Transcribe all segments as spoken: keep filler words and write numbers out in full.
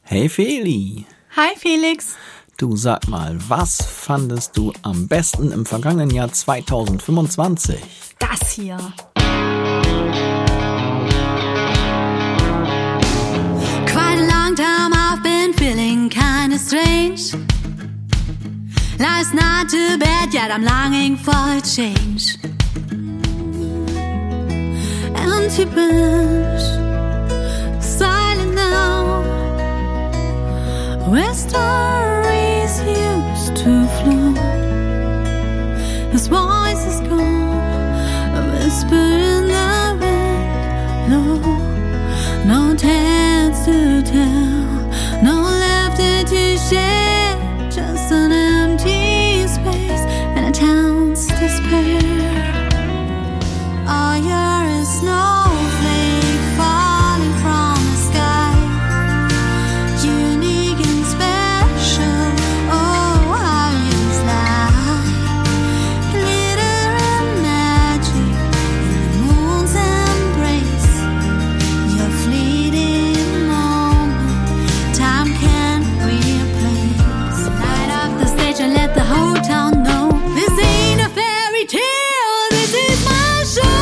Hey Feli. Hi Felix. Du, sag mal, was fandest du am besten im vergangenen Jahr zwanzig fünfundzwanzig? Das hier. Quite a long time I've been feeling kinda strange. Life's not too bad, yet I'm longing for a change. Empty bench, silent now, where stories used to flow. His voice is gone, a whisper in the wind, low. No tales to tell, no laughter to share, just an empty space and a town's despair. Oh, you're a snowflake falling from the sky, unique and special. Oh, how you fly, glitter and magic in the moon's embrace. Your fleeting moment, time can't replace. Light up the stage and let the whole town know this ain't a fairy tale, this is my show.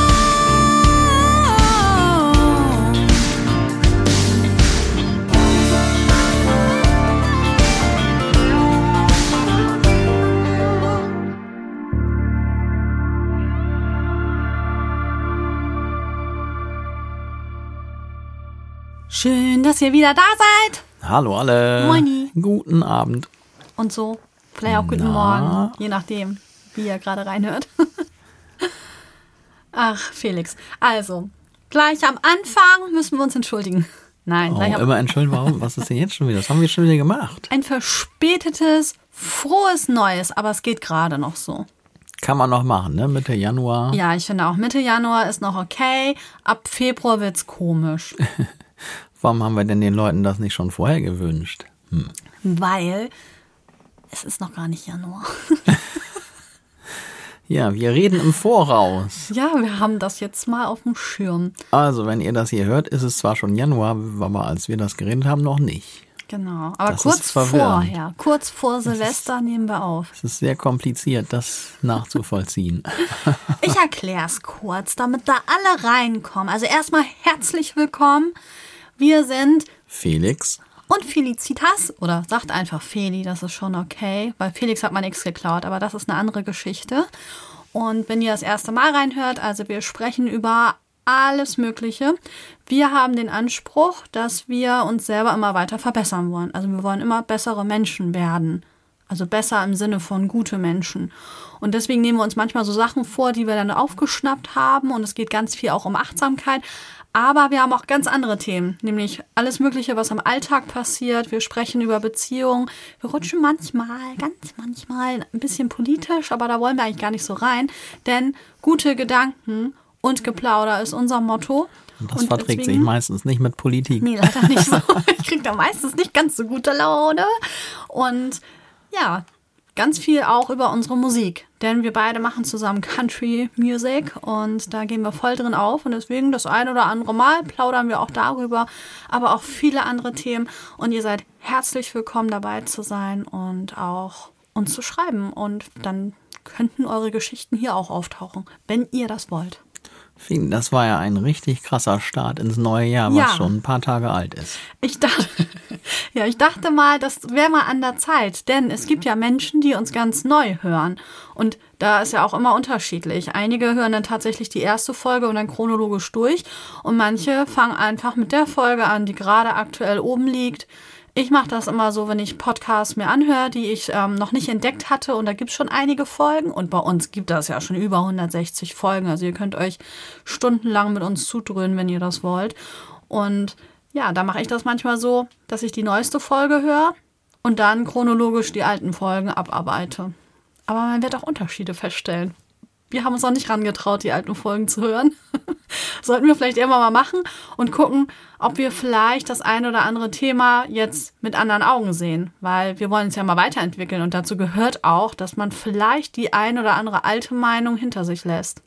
Schön, dass ihr wieder da seid. Hallo alle. Moini. Guten Abend. Und so. Vielleicht auch guten Na? Morgen, je nachdem, wie ihr gerade reinhört. Ach, Felix. Also, gleich am Anfang müssen wir uns entschuldigen. Nein, Oh, gleich am immer entschuldigen, warum? Was ist denn jetzt schon wieder? Das haben wir schon wieder gemacht. Ein verspätetes, frohes Neues, aber es geht gerade noch so. Kann man noch machen, ne? Mitte Januar. Ja, ich finde auch Mitte Januar ist noch okay. Ab Februar wird's komisch. Warum haben wir denn den Leuten das nicht schon vorher gewünscht? Hm. Weil es ist noch gar nicht Januar. Ja, wir reden im Voraus. Ja, wir haben das jetzt mal auf dem Schirm. Also, wenn ihr das hier hört, ist es zwar schon Januar, aber als wir das geredet haben, noch nicht. Genau, aber Das kurz ist verwirrend. vorher, kurz vor Silvester nehmen wir auf. Es ist sehr kompliziert, das nachzuvollziehen. Ich erkläre es kurz, damit da alle reinkommen. Also erstmal herzlich willkommen. Wir sind Felix. und Felicitas, oder sagt einfach Feli, das ist schon okay, weil Felix hat mal nichts geklaut, aber das ist eine andere Geschichte. Und wenn ihr das erste Mal reinhört, also wir sprechen über alles Mögliche. Wir haben den Anspruch, dass wir uns selber immer weiter verbessern wollen. Also wir wollen immer bessere Menschen werden. Also besser im Sinne von gute Menschen. Und deswegen nehmen wir uns manchmal so Sachen vor, die wir dann aufgeschnappt haben. Und es geht ganz viel auch um Achtsamkeit. Aber wir haben auch ganz andere Themen, nämlich alles Mögliche, was im Alltag passiert. Wir sprechen über Beziehungen. Wir rutschen manchmal, ganz manchmal ein bisschen politisch, aber da wollen wir eigentlich gar nicht so rein. Denn gute Gedanken und Geplauder ist unser Motto. Und das und verträgt deswegen, sich meistens nicht mit Politik. Nee, leider nicht so. Ich kriege da meistens nicht ganz so gute Laune. Und ja, ganz viel auch über unsere Musik. Denn wir beide machen zusammen Country Music und da gehen wir voll drin auf. Und deswegen das ein oder andere Mal plaudern wir auch darüber, aber auch viele andere Themen. Und ihr seid herzlich willkommen dabei zu sein und auch uns zu schreiben. Und dann könnten eure Geschichten hier auch auftauchen, wenn ihr das wollt. Das war ja ein richtig krasser Start ins neue Jahr, was Ja. schon ein paar Tage alt ist. Ich dachte, ja, ich dachte mal, das wäre mal an der Zeit, denn es gibt ja Menschen, die uns ganz neu hören und da ist ja auch immer unterschiedlich. Einige hören dann tatsächlich die erste Folge und dann chronologisch durch und manche fangen einfach mit der Folge an, die gerade aktuell oben liegt. Ich mache das immer so, wenn ich Podcasts mir anhöre, die ich ähm, noch nicht entdeckt hatte. Und da gibt es schon einige Folgen. Und bei uns gibt das ja schon über hundertsechzig Folgen. Also ihr könnt euch stundenlang mit uns zudröhnen, wenn ihr das wollt. Und ja, da mache ich das manchmal so, dass ich die neueste Folge höre und dann chronologisch die alten Folgen abarbeite. Aber man wird auch Unterschiede feststellen. Wir haben uns noch nicht rangetraut, die alten Folgen zu hören. Sollten wir vielleicht irgendwann mal machen und gucken, ob wir vielleicht das ein oder andere Thema jetzt mit anderen Augen sehen. Weil wir wollen uns ja mal weiterentwickeln und dazu gehört auch, dass man vielleicht die ein oder andere alte Meinung hinter sich lässt.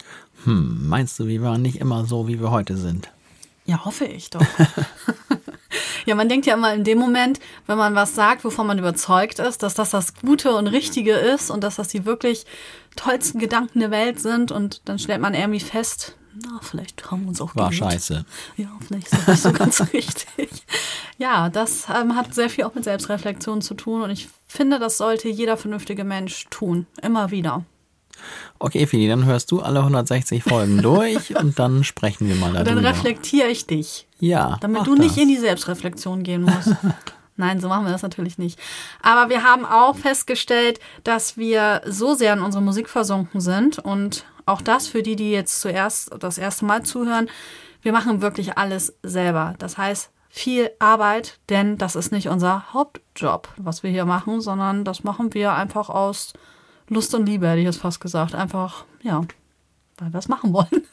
Hm, meinst du, wir waren nicht immer so, wie wir heute sind? Ja, hoffe ich doch. Ja, man denkt ja immer in dem Moment, wenn man was sagt, wovon man überzeugt ist, dass das das Gute und Richtige ist und dass das die wirklich tollsten Gedanken der Welt sind und dann stellt man irgendwie fest, na, vielleicht haben wir uns auch War geirrt. scheiße. Ja, vielleicht ist das nicht so ganz richtig. Ja, das ähm, hat sehr viel auch mit Selbstreflexion zu tun und ich finde, das sollte jeder vernünftige Mensch tun. Immer wieder. Okay, Feli, dann hörst du alle hundertsechzig Folgen durch und dann sprechen wir mal darüber. Und dann reflektiere ich dich. Ja, Damit mach du nicht das. in die Selbstreflexion gehen musst. Nein, so machen wir das natürlich nicht. Aber wir haben auch festgestellt, dass wir so sehr in unsere Musik versunken sind. Und auch das für die, die jetzt zuerst das erste Mal zuhören, wir machen wirklich alles selber. Das heißt, viel Arbeit, denn das ist nicht unser Hauptjob, was wir hier machen, sondern das machen wir einfach aus Lust und Liebe, hätte ich jetzt fast gesagt. Einfach, ja, weil wir es machen wollen.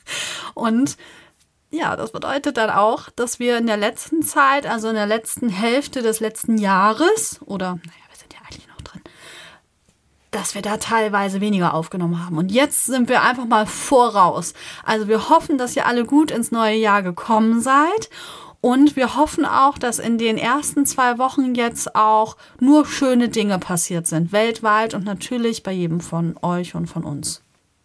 Und ja, das bedeutet dann auch, dass wir in der letzten Zeit, also in der letzten Hälfte des letzten Jahres, oder, naja, wir sind ja eigentlich noch drin, dass wir da teilweise weniger aufgenommen haben. Und jetzt sind wir einfach mal voraus. Also wir hoffen, dass ihr alle gut ins neue Jahr gekommen seid. Und wir hoffen auch, dass in den ersten zwei Wochen jetzt auch nur schöne Dinge passiert sind. Weltweit und natürlich bei jedem von euch und von uns.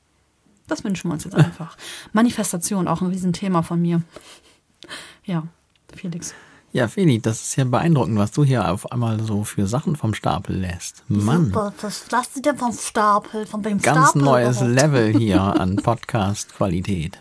Das wünschen wir uns jetzt einfach. Manifestation, auch ein Riesenthema von mir. Ja, Felix. Ja, Feli, das ist ja beeindruckend, was du hier auf einmal so für Sachen vom Stapel lässt. Mann, Super, was lasst ihr denn vom Stapel? Von wem ganz Stapel neues überhaupt? Level hier an Podcast-Qualität.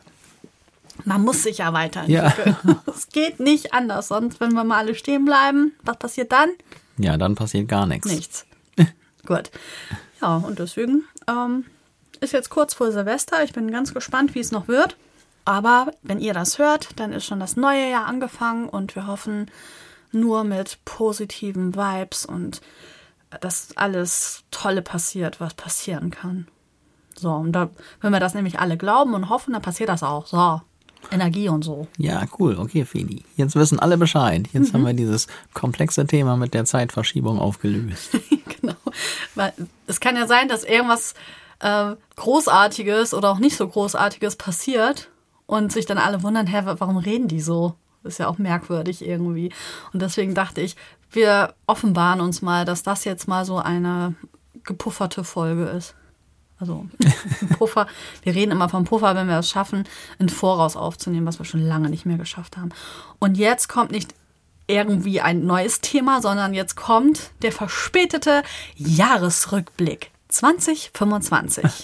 Man muss sich ja weiterentwickeln. Es geht nicht anders. Sonst, wenn wir mal alle stehen bleiben, was passiert dann? Ja, dann passiert gar nichts. Nichts. Gut. Ja, und deswegen ähm, ist jetzt kurz vor Silvester. Ich bin ganz gespannt, wie es noch wird. Aber wenn ihr das hört, dann ist schon das neue Jahr angefangen und wir hoffen nur mit positiven Vibes und dass alles Tolle passiert, was passieren kann. So, und da, wenn wir das nämlich alle glauben und hoffen, dann passiert das auch. So, Energie und so. Ja, cool. Okay, Feli. Jetzt wissen alle Bescheid. Jetzt Mhm. haben wir dieses komplexe Thema mit der Zeitverschiebung aufgelöst. Genau. Weil es kann ja sein, dass irgendwas äh, Großartiges oder auch nicht so Großartiges passiert und sich dann alle wundern, hä, warum reden die so? Das ist ja auch merkwürdig irgendwie. Und deswegen dachte ich, wir offenbaren uns mal, dass das jetzt mal so eine gepufferte Folge ist. Also ein Puffer. Wir reden immer vom Puffer, wenn wir es schaffen, im Voraus aufzunehmen, was wir schon lange nicht mehr geschafft haben. Und jetzt kommt nicht irgendwie ein neues Thema, sondern jetzt kommt der verspätete Jahresrückblick zwanzig fünfundzwanzig.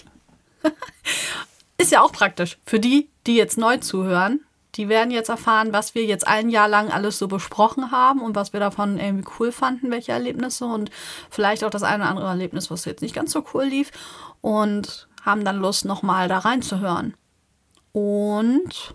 Ist ja auch praktisch für die, die jetzt neu zuhören. Die werden jetzt erfahren, was wir jetzt ein Jahr lang alles so besprochen haben und was wir davon irgendwie cool fanden, welche Erlebnisse und vielleicht auch das eine oder andere Erlebnis, was jetzt nicht ganz so cool lief und haben dann Lust, nochmal da reinzuhören. Und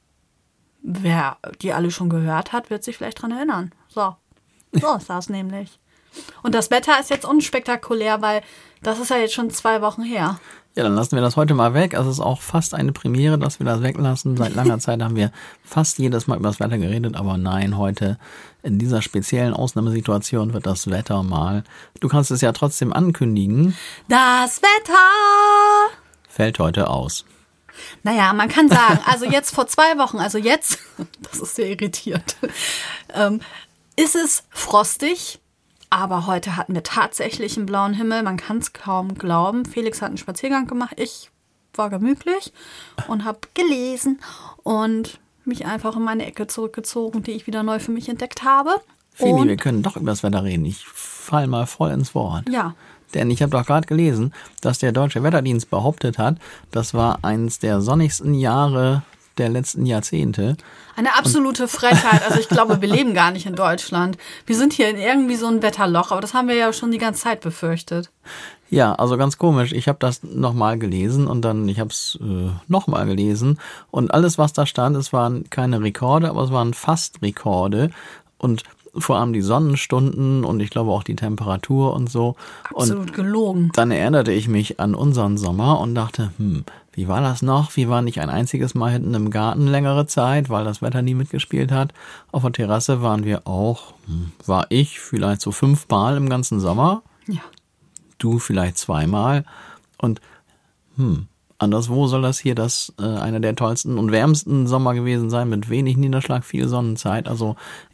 wer die alle schon gehört hat, wird sich vielleicht dran erinnern. So, so ist das nämlich. Und das Wetter ist jetzt unspektakulär, weil das ist ja jetzt schon zwei Wochen her. Ja, dann lassen wir das heute mal weg. Es ist auch fast eine Premiere, dass wir das weglassen. Seit langer Zeit haben wir fast jedes Mal über das Wetter geredet, aber nein, heute in dieser speziellen Ausnahmesituation wird das Wetter mal. Du kannst es ja trotzdem ankündigen. Das Wetter! Fällt heute aus. Naja, man kann sagen, also jetzt vor zwei Wochen, also jetzt, das ist sehr irritiert, ähm, ist es frostig. Aber heute hatten wir tatsächlich einen blauen Himmel. Man kann es kaum glauben. Felix hat einen Spaziergang gemacht. Ich war gemütlich und habe gelesen und mich einfach in meine Ecke zurückgezogen, die ich wieder neu für mich entdeckt habe. Feli, Und wir können doch über das Wetter reden. Ich fall mal voll ins Wort. ja, Denn ich habe doch gerade gelesen, dass der Deutsche Wetterdienst behauptet hat, das war eines der sonnigsten Jahre der letzten Jahrzehnte. eine absolute Frechheit. Also ich glaube, wir leben gar nicht in Deutschland. Wir sind hier in irgendwie so ein Wetterloch, aber das haben wir ja schon die ganze Zeit befürchtet. Ja, also ganz komisch. Ich habe das nochmal gelesen und dann, ich habe es äh, nochmal gelesen und alles, was da stand, es waren keine Rekorde, aber es waren fast Rekorde und vor allem die Sonnenstunden und ich glaube auch die Temperatur und so. Absolut Und gelogen. dann erinnerte ich mich an unseren Sommer und dachte, hm, wie war das noch? Wir waren nicht ein einziges Mal hinten im Garten längere Zeit, weil das Wetter nie mitgespielt hat. Auf der Terrasse waren wir auch, hm, war ich vielleicht so fünfmal im ganzen Sommer. Ja. Du vielleicht zweimal. Und hm, anderswo soll das hier das äh, einer der tollsten und wärmsten Sommer gewesen sein, mit wenig Niederschlag, viel Sonnenzeit. Also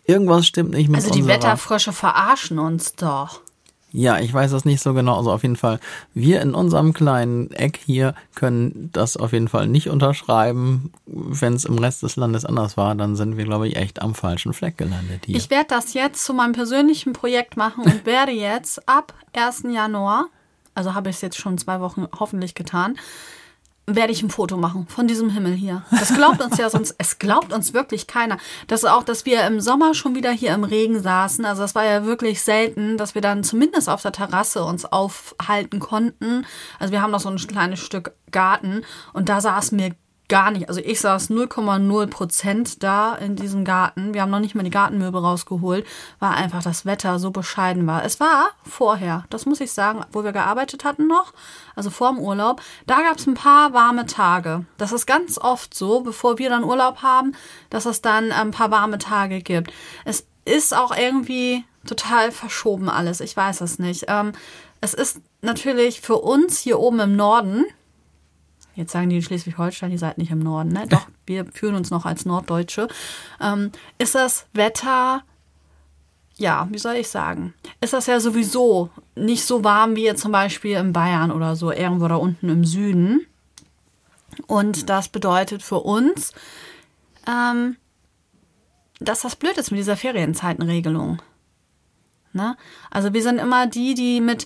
irgendwas stimmt nicht mit Also die unserer... Wetterfrösche verarschen uns doch. Ja, ich weiß das nicht so genau. Also auf jeden Fall, wir in unserem kleinen Eck hier können das auf jeden Fall nicht unterschreiben. Wenn es im Rest des Landes anders war, dann sind wir, glaube ich, echt am falschen Fleck gelandet hier. Ich werde das jetzt zu meinem persönlichen Projekt machen und werde jetzt ab ersten Januar, also habe ich es jetzt schon zwei Wochen hoffentlich getan, werde ich ein Foto machen von diesem Himmel hier. Das glaubt uns ja sonst, es glaubt uns wirklich keiner. Das ist auch, dass wir im Sommer schon wieder hier im Regen saßen. Also das war ja wirklich selten, dass wir dann zumindest auf der Terrasse uns aufhalten konnten. Also wir haben noch so ein kleines Stück Garten und da saßen wir gar nicht. Also ich saß null Komma null Prozent da in diesem Garten. Wir haben noch nicht mal die Gartenmöbel rausgeholt, weil einfach das Wetter so bescheiden war. Es war vorher, das muss ich sagen, wo wir gearbeitet hatten noch, also vor dem Urlaub, da gab es ein paar warme Tage. Das ist ganz oft so, bevor wir dann Urlaub haben, dass es dann ein paar warme Tage gibt. Es ist auch irgendwie total verschoben alles. Ich weiß es nicht. Ähm, es ist natürlich für uns hier oben im Norden, jetzt sagen die in Schleswig-Holstein, ihr seid nicht im Norden, ne? Doch, wir fühlen uns noch als Norddeutsche. Ähm, ist das Wetter, ja, wie soll ich sagen, ist das ja sowieso nicht so warm wie jetzt zum Beispiel in Bayern oder so, irgendwo da unten im Süden. Und das bedeutet für uns, ähm, dass das blöd ist mit dieser Ferienzeitenregelung. Ne? Also wir sind immer die, die mit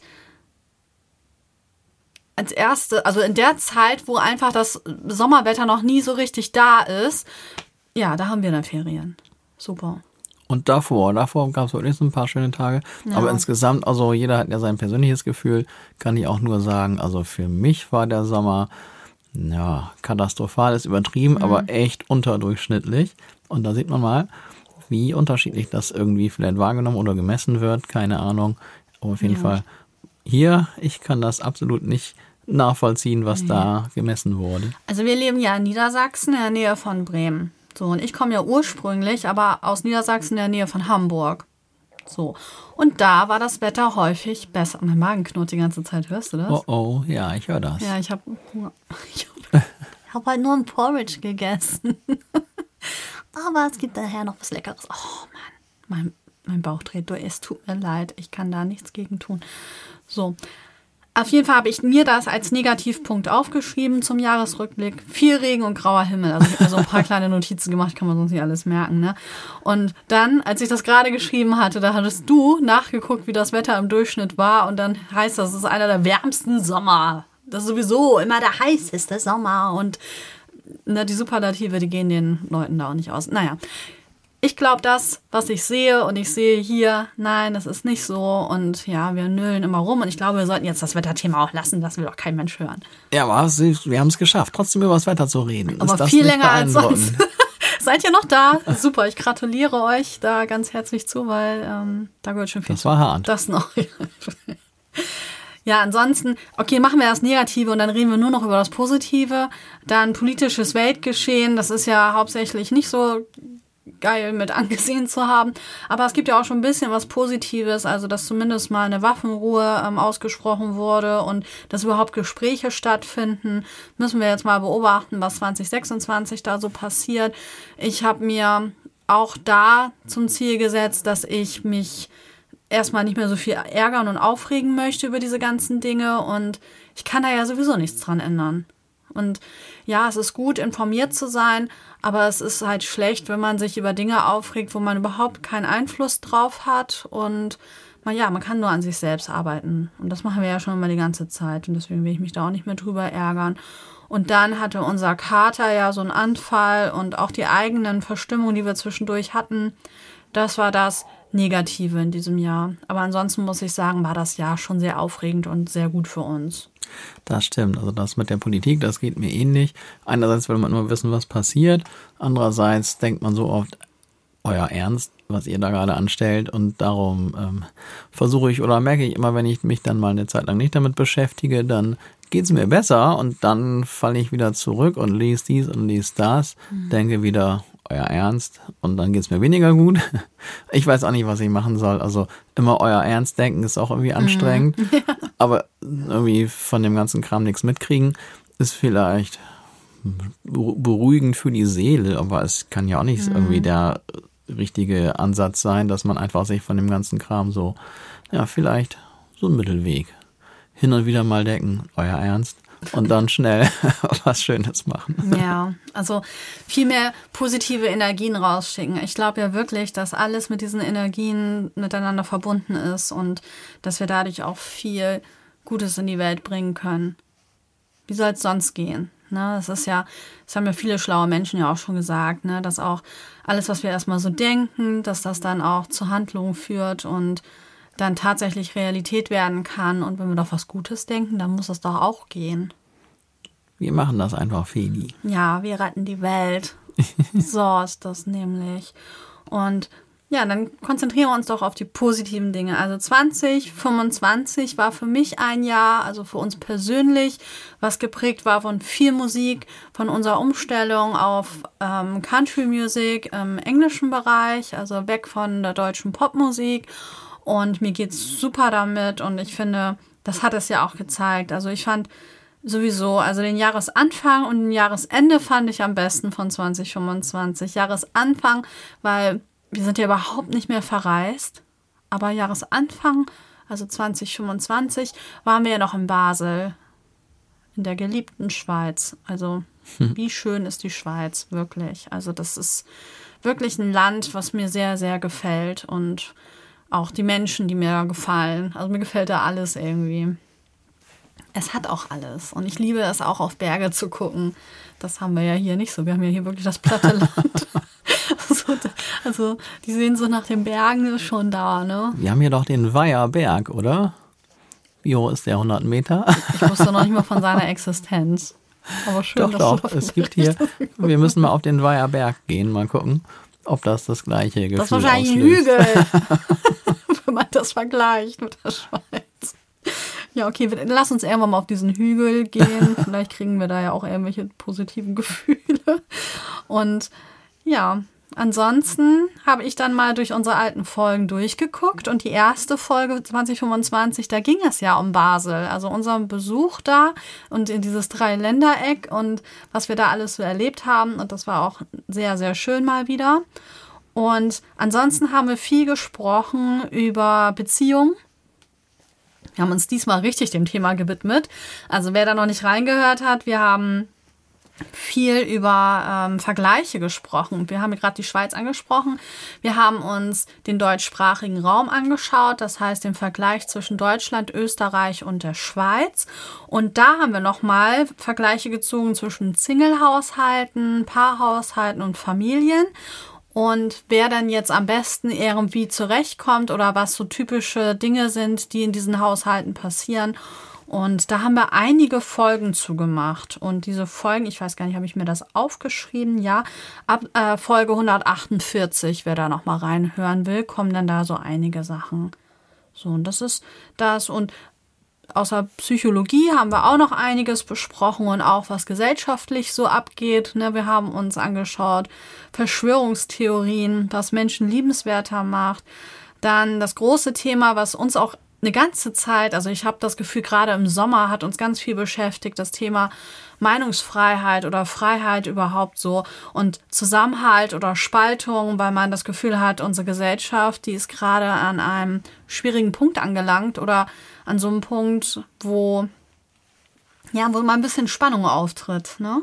als erste, also in der Zeit, wo einfach das Sommerwetter noch nie so richtig da ist, ja, da haben wir dann Ferien. Super. Und davor, davor gab es wirklich so ein paar schöne Tage. Ja. Aber insgesamt, also jeder hat ja sein persönliches Gefühl, kann ich auch nur sagen, also für mich war der Sommer, ja, katastrophal ist übertrieben, mhm. aber echt unterdurchschnittlich. Und da sieht man mal, wie unterschiedlich das irgendwie vielleicht wahrgenommen oder gemessen wird, keine Ahnung. Aber auf jeden ja. Fall hier, ich kann das absolut nicht nachvollziehen, was nee. da gemessen wurde. Also wir leben ja in Niedersachsen, in der Nähe von Bremen. So, und ich komme ja ursprünglich, aber aus Niedersachsen in der Nähe von Hamburg. So. Und da war das Wetter häufig besser. Mein Magen knurrt die ganze Zeit, hörst du das? Oh oh, ja, ich höre das. Ja, ich habe ich hab, hab halt nur ein Porridge gegessen. Aber es gibt daher noch was Leckeres. Oh Mann, mein, mein Bauch dreht durch. Es tut mir leid, ich kann da nichts gegen tun. So, auf jeden Fall habe ich mir das als Negativpunkt aufgeschrieben zum Jahresrückblick. Viel Regen und grauer Himmel. Also ich habe mir so ein paar kleine Notizen gemacht, kann man sonst nicht alles merken. Ne? Und dann, als ich das gerade geschrieben hatte, da hattest du nachgeguckt, wie das Wetter im Durchschnitt war. Und dann heißt das, es ist einer der wärmsten Sommer. Das ist sowieso immer der heißeste Sommer. Und ne, die Superlative, die gehen den Leuten da auch nicht aus. Naja. Ich glaube das, was ich sehe und ich sehe hier, nein, das ist nicht so und ja, wir nüllen immer rum und ich glaube, wir sollten jetzt das Wetterthema auch lassen, das will doch kein Mensch hören. Ja, aber wir haben es geschafft, trotzdem über das Wetter zu reden. Aber ist das viel nicht länger als sonst. beeindruckend? Seid ihr noch da? Super, ich gratuliere euch da ganz herzlich zu, weil ähm, da gehört schon viel Das war hart. Das noch. Ja, ansonsten, okay, machen wir das Negative und dann reden wir nur noch über das Positive. Dann politisches Weltgeschehen, das ist ja hauptsächlich nicht so geil mit angesehen zu haben. Aber es gibt ja auch schon ein bisschen was Positives, also dass zumindest mal eine Waffenruhe ähm, ausgesprochen wurde und dass überhaupt Gespräche stattfinden. Müssen wir jetzt mal beobachten, was zwanzig sechsundzwanzig da so passiert. Ich habe mir auch da zum Ziel gesetzt, dass ich mich erstmal nicht mehr so viel ärgern und aufregen möchte über diese ganzen Dinge und ich kann da ja sowieso nichts dran ändern. Und ja, es ist gut, informiert zu sein, aber es ist halt schlecht, wenn man sich über Dinge aufregt, wo man überhaupt keinen Einfluss drauf hat. Und man, ja, man kann nur an sich selbst arbeiten. Und das machen wir ja schon immer die ganze Zeit. Und deswegen will ich mich da auch nicht mehr drüber ärgern. Und dann hatte unser Kater ja so einen Anfall und auch die eigenen Verstimmungen, die wir zwischendurch hatten. Das war das Negative in diesem Jahr. Aber ansonsten muss ich sagen, war das Jahr schon sehr aufregend und sehr gut für uns. Das stimmt. Also das mit der Politik, das geht mir ähnlich. Einerseits will man nur wissen, was passiert. Andererseits denkt man so oft, euer Ernst, was ihr da gerade anstellt. Und darum ähm, versuche ich oder merke ich immer, wenn ich mich dann mal eine Zeit lang nicht damit beschäftige, dann geht es mir besser und dann falle ich wieder zurück und lese dies und lese das, mhm. denke wieder, euer Ernst und dann geht's mir weniger gut. Ich weiß auch nicht, was ich machen soll. Also immer euer Ernst denken ist auch irgendwie anstrengend. Mhm. Ja. Aber irgendwie von dem ganzen Kram nichts mitkriegen ist vielleicht beruhigend für die Seele, aber es kann ja auch nicht mhm. irgendwie der richtige Ansatz sein, dass man einfach sich von dem ganzen Kram so, ja, vielleicht so einen Mittelweg hin und wieder mal denken, euer Ernst, und dann schnell was Schönes machen. Ja, also viel mehr positive Energien rausschicken. Ich glaube ja wirklich, dass alles mit diesen Energien miteinander verbunden ist und dass wir dadurch auch viel Gutes in die Welt bringen können. Wie soll es sonst gehen? Ne, es ist ja, das haben ja viele schlaue Menschen ja auch schon gesagt, ne, dass auch alles, was wir erstmal so denken, dass das dann auch zu Handlungen führt und dann tatsächlich Realität werden kann. Und wenn wir doch was Gutes denken, dann muss es doch auch gehen. Wir machen das einfach, Feli. Ja, wir retten die Welt. So ist das nämlich. Und ja, dann konzentrieren wir uns doch auf die positiven Dinge. Also zwanzig fünfundzwanzig war für mich ein Jahr, also für uns persönlich, was geprägt war von viel Musik, von unserer Umstellung auf ähm, Country Music im englischen Bereich, also weg von der deutschen Popmusik. Und mir geht's super damit und ich finde, das hat es ja auch gezeigt. Also ich fand sowieso, also den Jahresanfang und den Jahresende fand ich am besten von zwanzig fünfundzwanzig. Jahresanfang, weil wir sind ja überhaupt nicht mehr verreist, aber Jahresanfang, also zwanzig fünfundzwanzig, waren wir ja noch in Basel, in der geliebten Schweiz. Also hm. Wie schön ist die Schweiz, wirklich. Also das ist wirklich ein Land, was mir sehr, sehr gefällt und auch die Menschen, die mir gefallen. Also mir gefällt da alles irgendwie. Es hat auch alles. Und ich liebe es auch, auf Berge zu gucken. Das haben wir ja hier nicht so. Wir haben ja hier wirklich das platte Land. also, also die sehen so nach den Bergen schon da, ne? Wir haben hier doch den Weiherberg, oder? Wie hoch ist der? hundert Meter? Ich wusste noch nicht mal von seiner Existenz. Aber schön, doch, dass doch. du davon Es gibt hier, wir müssen mal auf den Weiherberg gehen, mal gucken, ob das das gleiche Gefühl auslöst. Das ist wahrscheinlich ein Hügel, wenn man das vergleicht mit der Schweiz. Ja, okay, lass uns irgendwann mal auf diesen Hügel gehen. Vielleicht kriegen wir da ja auch irgendwelche positiven Gefühle. Und ja, ansonsten habe ich dann mal durch unsere alten Folgen durchgeguckt. Und die erste Folge zwanzig fünfundzwanzig, da ging es ja um Basel. Also unseren Besuch da und in dieses Dreiländereck und was wir da alles so erlebt haben. Und das war auch sehr, sehr schön mal wieder. Und ansonsten haben wir viel gesprochen über Beziehungen. Wir haben uns diesmal richtig dem Thema gewidmet. Also wer da noch nicht reingehört hat, wir haben viel über ähm, Vergleiche gesprochen. Wir haben gerade die Schweiz angesprochen. Wir haben uns den deutschsprachigen Raum angeschaut, das heißt den Vergleich zwischen Deutschland, Österreich und der Schweiz. Und da haben wir nochmal Vergleiche gezogen zwischen Single-Haushalten, Paarhaushalten und Familien. Und wer dann jetzt am besten irgendwie zurechtkommt oder was so typische Dinge sind, die in diesen Haushalten passieren. Und da haben wir einige Folgen zu gemacht. Und diese Folgen, ich weiß gar nicht, habe ich mir das aufgeschrieben? Ja, ab äh, Folge hundertachtundvierzig, wer da nochmal reinhören will, kommen dann da so einige Sachen. So, und das ist das. Und außer Psychologie haben wir auch noch einiges besprochen und auch was gesellschaftlich so abgeht. Ne, wir haben uns angeschaut Verschwörungstheorien, was Menschen liebenswerter macht. Dann das große Thema, was uns auch eine ganze Zeit, also ich habe das Gefühl, gerade im Sommer hat uns ganz viel beschäftigt, das Thema Meinungsfreiheit oder Freiheit überhaupt so und Zusammenhalt oder Spaltung, weil man das Gefühl hat, unsere Gesellschaft, die ist gerade an einem schwierigen Punkt angelangt oder an so einem Punkt, wo ja, wo mal ein bisschen Spannung auftritt, ne?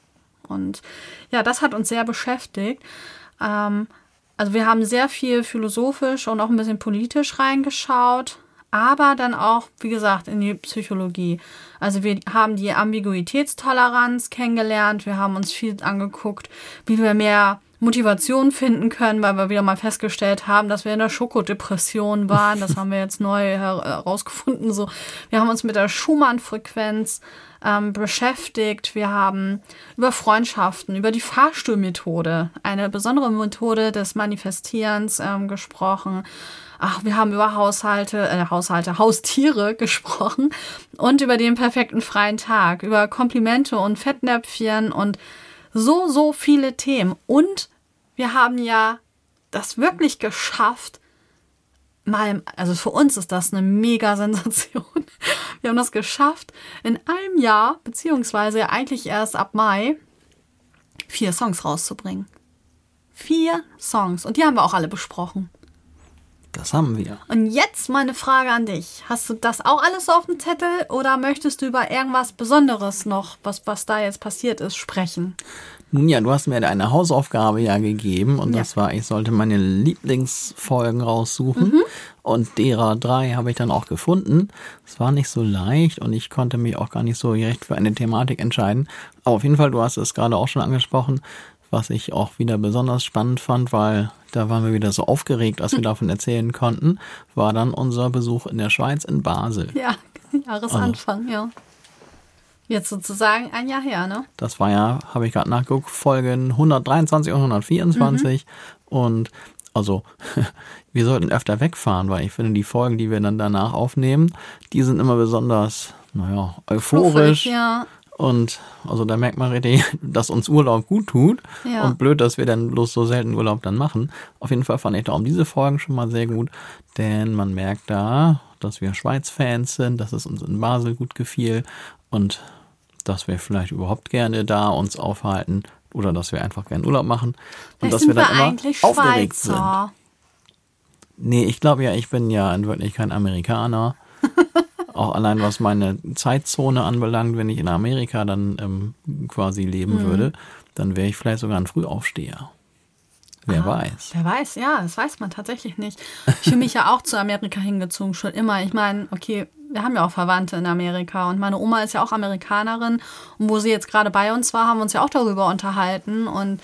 Und ja, das hat uns sehr beschäftigt. Ähm, also wir haben sehr viel philosophisch und auch ein bisschen politisch reingeschaut, aber dann auch, wie gesagt, in die Psychologie. Also wir haben die Ambiguitätstoleranz kennengelernt, wir haben uns viel angeguckt, wie wir mehr Motivation finden können, weil wir wieder mal festgestellt haben, dass wir in der Schokodepression waren. Das haben wir jetzt neu herausgefunden. So, wir haben uns mit der Schumann-Frequenz ähm, beschäftigt. Wir haben über Freundschaften, über die Fahrstuhlmethode, eine besondere Methode des Manifestierens ähm, gesprochen. Ach, wir haben über Haushalte, äh, Haushalte, Haustiere gesprochen und über den perfekten freien Tag, über Komplimente und Fettnäpfchen und so, so viele Themen. Und wir haben ja das wirklich geschafft, mal, also für uns ist das eine Mega-Sensation. Wir haben das geschafft, in einem Jahr, beziehungsweise eigentlich erst ab Mai, vier Songs rauszubringen. Vier Songs. Und die haben wir auch alle besprochen. Das haben wir. Und jetzt meine Frage an dich. Hast du das auch alles auf dem Zettel oder möchtest du über irgendwas Besonderes noch, was, was da jetzt passiert ist, sprechen? Nun ja, du hast mir eine Hausaufgabe ja gegeben und Ja. das war, ich sollte meine Lieblingsfolgen raussuchen Mhm. und derer drei habe ich dann auch gefunden. Es war nicht so leicht und ich konnte mich auch gar nicht so recht für eine Thematik entscheiden. Aber auf jeden Fall, du hast es gerade auch schon angesprochen, was ich auch wieder besonders spannend fand, weil da waren wir wieder so aufgeregt, als wir davon erzählen konnten, war dann unser Besuch in der Schweiz in Basel. Ja, Jahresanfang, ja. Jetzt sozusagen ein Jahr her, ne? Das war ja, habe ich gerade nachgeguckt, Folgen hundertdreiundzwanzig und hundertvierundzwanzig. Mhm. Und also wir sollten öfter wegfahren, weil ich finde, die Folgen, die wir dann danach aufnehmen, die sind immer besonders, naja, euphorisch. Fluffig, ja. Und also da merkt man richtig, dass uns Urlaub gut tut. Ja. Und blöd, dass wir dann bloß so selten Urlaub dann machen. Auf jeden Fall fand ich da um diese Folgen schon mal sehr gut, denn man merkt da, dass wir Schweiz-Fans sind, dass es uns in Basel gut gefiel und dass wir vielleicht überhaupt gerne da uns aufhalten oder dass wir einfach gerne Urlaub machen. Und Vielleicht dass sind wir dann wir immer eigentlich aufgeregt Schweizer. sind. Nee, ich glaube ja, ich bin ja in Wirklichkeit Amerikaner. Auch allein was meine Zeitzone anbelangt, wenn ich in Amerika dann ähm, quasi leben Mhm. würde, dann wäre ich vielleicht sogar ein Frühaufsteher. Wer Ah, weiß. Wer weiß, ja, das weiß man tatsächlich nicht. Ich fühle mich ja auch zu Amerika hingezogen, schon immer. Ich meine, okay, wir haben ja auch Verwandte in Amerika und meine Oma ist ja auch Amerikanerin. Und wo sie jetzt gerade bei uns war, haben wir uns ja auch darüber unterhalten. Und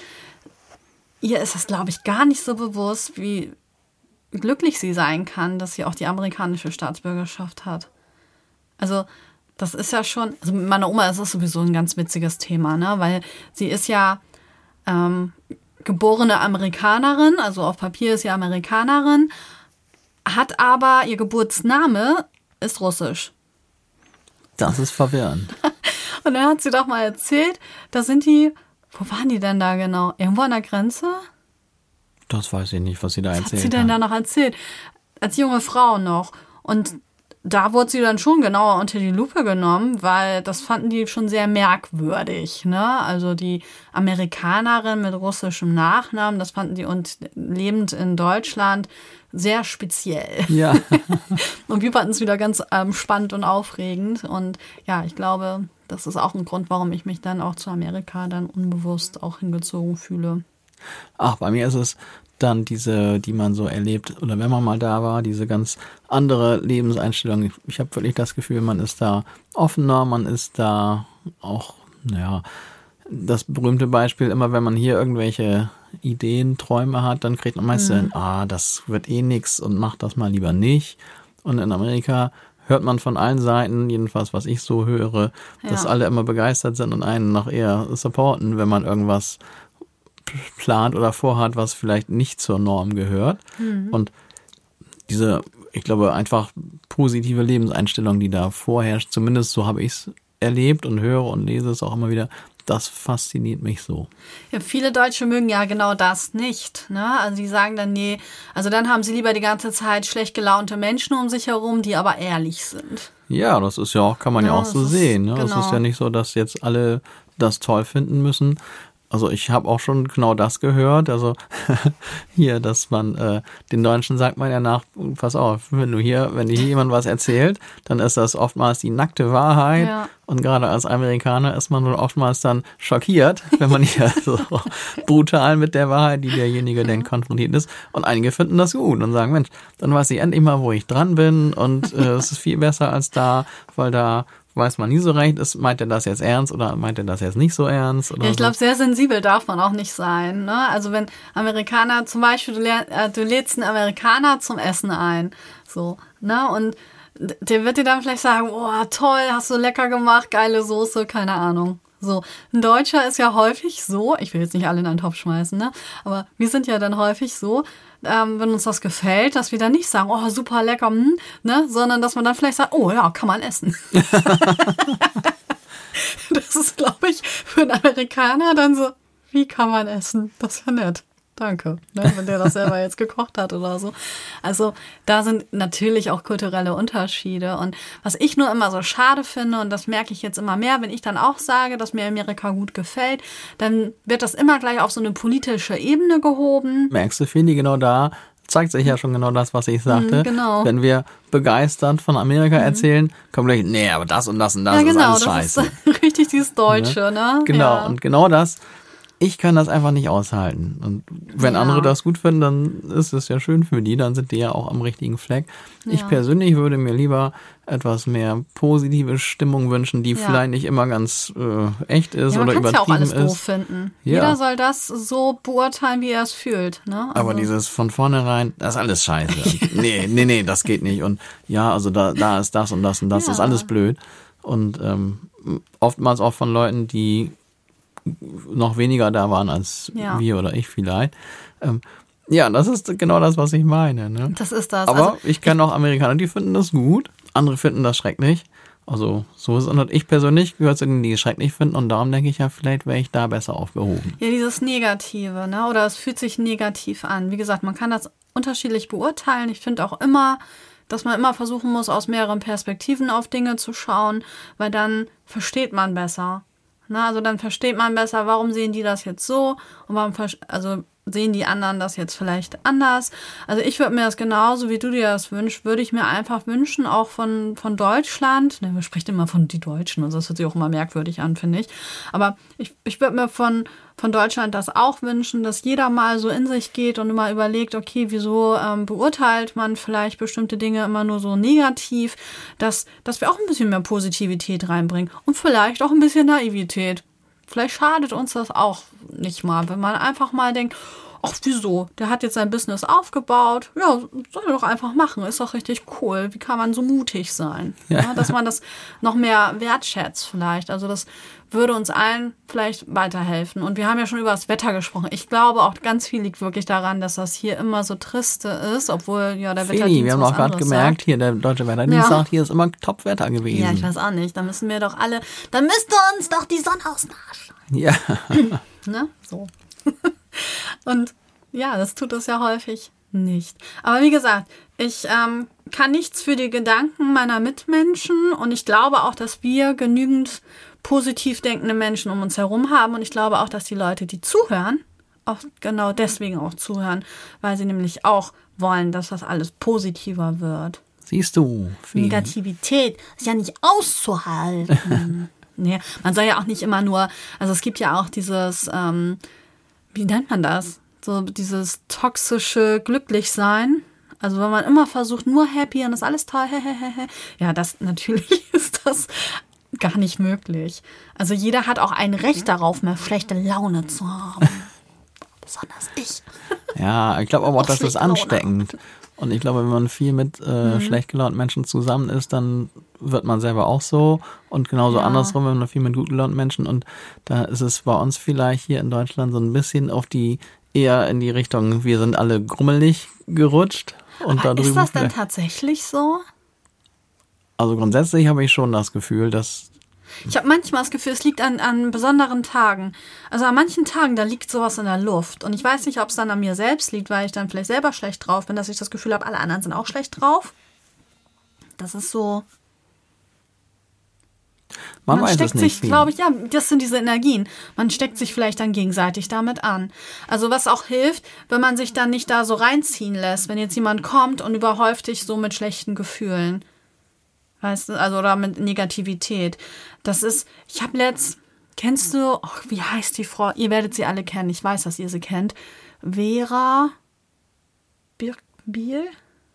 ihr ist das, glaube ich, gar nicht so bewusst, wie glücklich sie sein kann, dass sie auch die amerikanische Staatsbürgerschaft hat. Also das ist ja schon, also mit meiner Oma ist das sowieso ein ganz witziges Thema, ne? Weil sie ist ja ähm, geborene Amerikanerin, also auf Papier ist sie Amerikanerin, hat aber, ihr Geburtsname ist russisch. Das ist verwirrend. Und dann hat sie doch mal erzählt, da sind die, wo waren die denn da genau? Irgendwo an der Grenze? Das weiß ich nicht, was sie da Was hat erzählt sie denn da noch erzählt? Als junge Frau noch. Und da wurde sie dann schon genauer unter die Lupe genommen, weil das fanden die schon sehr merkwürdig, ne? Also die Amerikanerin mit russischem Nachnamen, das fanden die und lebend in Deutschland sehr speziell. Ja. Und wir fanden es wieder ganz ähm, spannend und aufregend. Und ja, ich glaube, das ist auch ein Grund, warum ich mich dann auch zu Amerika dann unbewusst auch hingezogen fühle. Ach, bei mir ist es dann diese, die man so erlebt, oder wenn man mal da war, diese ganz andere Lebenseinstellung. Ich, ich habe wirklich das Gefühl, man ist da offener, man ist da auch, naja, das berühmte Beispiel, immer wenn man hier irgendwelche Ideen, Träume hat, dann kriegt man meistens, mhm. ah, das wird eh nix und macht das mal lieber nicht. Und in Amerika hört man von allen Seiten, jedenfalls was ich so höre, ja. dass alle immer begeistert sind und einen noch eher supporten, wenn man irgendwas plant oder vorhat, was vielleicht nicht zur Norm gehört. Mhm. Und diese, ich glaube, einfach positive Lebenseinstellung, die da vorherrscht, zumindest so habe ich es erlebt und höre und lese es auch immer wieder, das fasziniert mich so. Ja, viele Deutsche mögen ja genau das nicht, ne? Also die sagen dann, nee, also dann haben sie lieber die ganze Zeit schlecht gelaunte Menschen um sich herum, die aber ehrlich sind. Ja, das ist ja auch, kann man ja, ja auch so ist, sehen. Ne? Es genau. ist ja nicht so, dass jetzt alle das toll finden müssen. Also ich habe auch schon genau das gehört, also hier, dass man, äh, den Deutschen sagt man ja nach, pass auf, wenn du hier, wenn dir hier jemand was erzählt, dann ist das oftmals die nackte Wahrheit ja. und gerade als Amerikaner ist man wohl oftmals dann schockiert, wenn man hier so brutal mit der Wahrheit, die derjenige denn konfrontiert ist und einige finden das gut und sagen, Mensch, dann weiß ich endlich mal, wo ich dran bin und äh, es ist viel besser als da, weil da weiß man nie so recht, ist, meint er das jetzt ernst oder meint er das jetzt nicht so ernst? Oder ja, ich glaube, so? sehr sensibel darf man auch nicht sein. Ne? Also wenn Amerikaner, zum Beispiel, du, lern, äh, du lädst einen Amerikaner zum Essen ein, so, ne, und der wird dir dann vielleicht sagen, oh, toll, hast du lecker gemacht, geile Soße, keine Ahnung. So, ein Deutscher ist ja häufig so, ich will jetzt nicht alle in einen Topf schmeißen, ne, aber wir sind ja dann häufig so, ähm, wenn uns das gefällt, dass wir dann nicht sagen, oh, super lecker, hm, ne, sondern dass man dann vielleicht sagt, oh ja, kann man essen. Das ist, glaube ich, für einen Amerikaner dann so, wie kann man essen? Das ist ja nett. danke, ne, wenn der das selber jetzt gekocht hat oder so. Also da sind natürlich auch kulturelle Unterschiede. Und was ich nur immer so schade finde, und das merke ich jetzt immer mehr, wenn ich dann auch sage, dass mir Amerika gut gefällt, dann wird das immer gleich auf so eine politische Ebene gehoben. Merkst du, Fini, genau da zeigt sich ja schon genau das, was ich sagte. Mhm, genau. Wenn wir begeistert von Amerika mhm. erzählen, kommt gleich, nee, aber das und das und das ja, ist genau, alles das scheiße. Ist richtig dieses Deutsche, ne? Genau, ja. und genau das, ich kann das einfach nicht aushalten. Und wenn ja. andere das gut finden, dann ist es ja schön für die, dann sind die ja auch am richtigen Fleck. Ja. Ich persönlich würde mir lieber etwas mehr positive Stimmung wünschen, die ja. vielleicht nicht immer ganz äh, echt ist ja, oder übertrieben ist. Man kann ja auch alles doof finden. Ja. Jeder soll das so beurteilen, wie er es fühlt. Ne? Also. Aber dieses von vornherein, das ist alles scheiße. nee, nee, nee, das geht nicht. Und ja, also da, da ist das und das und das, ja. ist alles blöd. Und ähm, oftmals auch von Leuten, die noch weniger da waren als ja. wir oder ich vielleicht. Ähm, ja, das ist genau das, was ich meine. Ne? Das ist das. Aber also, ich kenne auch Amerikaner, die finden das gut. Andere finden das schrecklich. Also so ist es. Und ich persönlich gehöre zu denen, die es schrecklich finden. Und darum denke ich ja, vielleicht wäre ich da besser aufgehoben. Ja, dieses Negative, ne? Oder es fühlt sich negativ an. Wie gesagt, man kann das unterschiedlich beurteilen. Ich finde auch immer, dass man immer versuchen muss, aus mehreren Perspektiven auf Dinge zu schauen, weil dann versteht man besser. Na, also dann versteht man besser, warum sehen die das jetzt so und warum also sehen die anderen das jetzt vielleicht anders. Also ich würde mir das genauso, wie du dir das wünschst, würde ich mir einfach wünschen, auch von, von Deutschland. Ne, man spricht immer von die Deutschen, also das hört sich auch immer merkwürdig an, finde ich. Aber ich, ich würde mir von, von Deutschland das auch wünschen, dass jeder mal so in sich geht und immer überlegt, okay, wieso ähm, beurteilt man vielleicht bestimmte Dinge immer nur so negativ, dass, dass wir auch ein bisschen mehr Positivität reinbringen und vielleicht auch ein bisschen Naivität. Vielleicht schadet uns das auch nicht mal, wenn man einfach mal denkt, ach wieso, der hat jetzt sein Business aufgebaut, ja, soll er doch einfach machen, ist doch richtig cool, wie kann man so mutig sein, ja. Ja, dass man das noch mehr wertschätzt vielleicht, also das würde uns allen vielleicht weiterhelfen. Und wir haben ja schon über das Wetter gesprochen. Ich glaube auch ganz viel liegt wirklich daran, dass das hier immer so triste ist, obwohl ja der Feli, Wetterdienst wir haben auch gerade gemerkt, sagt. Hier der deutsche Wetterdienst ja. sagt, hier ist immer Top-Wetter gewesen. Ja, ich weiß auch nicht. Da müssen wir doch alle, da müsste uns doch die Sonne aus dem Arsch scheinen. Ja. Ne? So. Und ja, das tut es ja häufig nicht. Aber wie gesagt, ich ähm, kann nichts für die Gedanken meiner Mitmenschen und ich glaube auch, dass wir genügend positiv denkende Menschen um uns herum haben und ich glaube auch, dass die Leute, die zuhören, auch genau deswegen auch zuhören, weil sie nämlich auch wollen, dass das alles positiver wird. Siehst du, Fee. Negativität ist ja nicht auszuhalten. Nee, man soll ja auch nicht immer nur, also es gibt ja auch dieses, ähm, wie nennt man das? So dieses toxische Glücklichsein. Also wenn man immer versucht, nur happy und ist alles toll, ja, das natürlich ist das gar nicht möglich. Also jeder hat auch ein Recht darauf, mehr schlechte Laune zu haben. Besonders ich. Ja, ich glaube aber auch, das ist ansteckend. Und ich glaube, wenn man viel mit äh, mhm. schlecht gelaunten Menschen zusammen ist, dann wird man selber auch so. Und genauso ja. andersrum, wenn man viel mit gut gelaunten Menschen. Und da ist es bei uns vielleicht hier in Deutschland so ein bisschen auf die, eher in die Richtung, wir sind alle grummelig gerutscht. Und aber da ist das denn tatsächlich so? Also grundsätzlich habe ich schon das Gefühl, dass... Ich habe manchmal das Gefühl, es liegt an, an besonderen Tagen. Also an manchen Tagen, da liegt sowas in der Luft. Und ich weiß nicht, ob es dann an mir selbst liegt, weil ich dann vielleicht selber schlecht drauf bin, dass ich das Gefühl habe, alle anderen sind auch schlecht drauf. Das ist so... Man, Man weiß steckt es nicht, sich, glaube ich, ja, das sind diese Energien. Man steckt sich vielleicht dann gegenseitig damit an. Also was auch hilft, wenn man sich dann nicht da so reinziehen lässt, wenn jetzt jemand kommt und überhäuft dich so mit schlechten Gefühlen. Weißt du, also oder mit Negativität. Das ist, ich habe letzt, kennst du, oh, wie heißt die Frau? Ihr werdet sie alle kennen, ich weiß, dass ihr sie kennt. Vera Birkenbiel?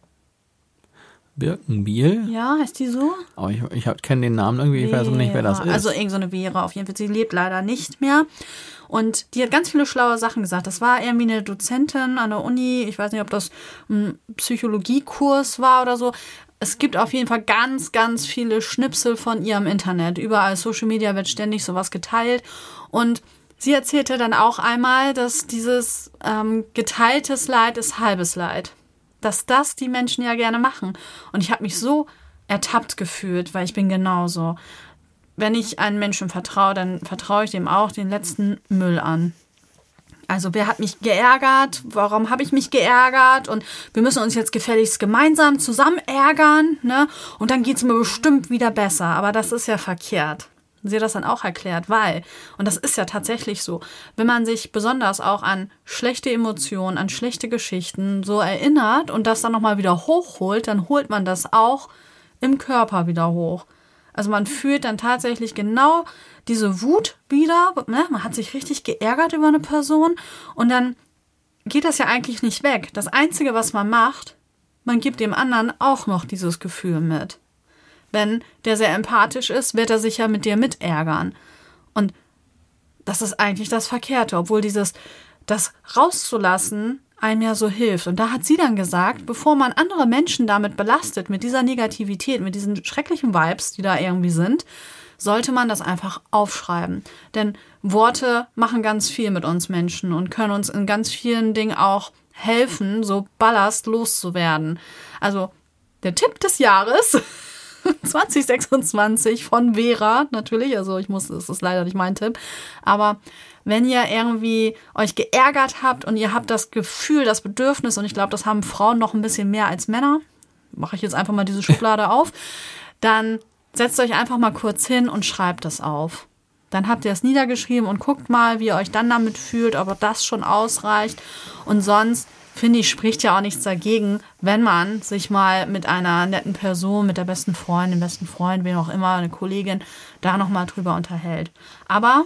Birkenbiel? Ja, heißt die so? Oh, ich ich kenne den Namen irgendwie, ich weiß aber nicht, wer das ist. Also irgend so eine Vera auf jeden Fall. Sie lebt leider nicht mehr. Und die hat ganz viele schlaue Sachen gesagt. Das war irgendwie eine Dozentin an der Uni. Ich weiß nicht, ob das ein Psychologiekurs war oder so. Es gibt auf jeden Fall ganz, ganz viele Schnipsel von ihr im Internet. Überall Social Media wird ständig sowas geteilt. Und sie erzählte dann auch einmal, dass dieses ähm, geteiltes Leid ist halbes Leid. Dass das die Menschen ja gerne machen. Und ich habe mich so ertappt gefühlt, weil ich bin genauso. Wenn ich einem Menschen vertraue, dann vertraue ich dem auch den letzten Müll an. Also wer hat mich geärgert? Warum habe ich mich geärgert? Und wir müssen uns jetzt gefälligst gemeinsam zusammen ärgern, ne? Und dann geht's mir bestimmt wieder besser. Aber das ist ja verkehrt. Sie hat das dann auch erklärt, weil, und das ist ja tatsächlich so, wenn man sich besonders auch an schlechte Emotionen, an schlechte Geschichten so erinnert und das dann nochmal wieder hochholt, dann holt man das auch im Körper wieder hoch. Also man fühlt dann tatsächlich genau diese Wut wieder, ne? Man hat sich richtig geärgert über eine Person und dann geht das ja eigentlich nicht weg. Das Einzige, was man macht, man gibt dem anderen auch noch dieses Gefühl mit. Wenn der sehr empathisch ist, wird er sich ja mit dir mitärgern. Und das ist eigentlich das Verkehrte, obwohl dieses, das rauszulassen einem ja so hilft. Und da hat sie dann gesagt, bevor man andere Menschen damit belastet, mit dieser Negativität, mit diesen schrecklichen Vibes, die da irgendwie sind, sollte man das einfach aufschreiben. Denn Worte machen ganz viel mit uns Menschen und können uns in ganz vielen Dingen auch helfen, so Ballast loszuwerden. Also der Tipp des Jahres zwanzig sechsundzwanzig von Vera natürlich, also ich muss, das ist leider nicht mein Tipp, aber wenn ihr irgendwie euch geärgert habt und ihr habt das Gefühl, das Bedürfnis, und ich glaube, das haben Frauen noch ein bisschen mehr als Männer, mache ich jetzt einfach mal diese Schublade auf, dann setzt euch einfach mal kurz hin und schreibt das auf. Dann habt ihr es niedergeschrieben und guckt mal, wie ihr euch dann damit fühlt, ob das schon ausreicht. Und sonst, finde ich, spricht ja auch nichts dagegen, wenn man sich mal mit einer netten Person, mit der besten Freundin, dem besten Freund, wem auch immer, eine Kollegin, da nochmal drüber unterhält. Aber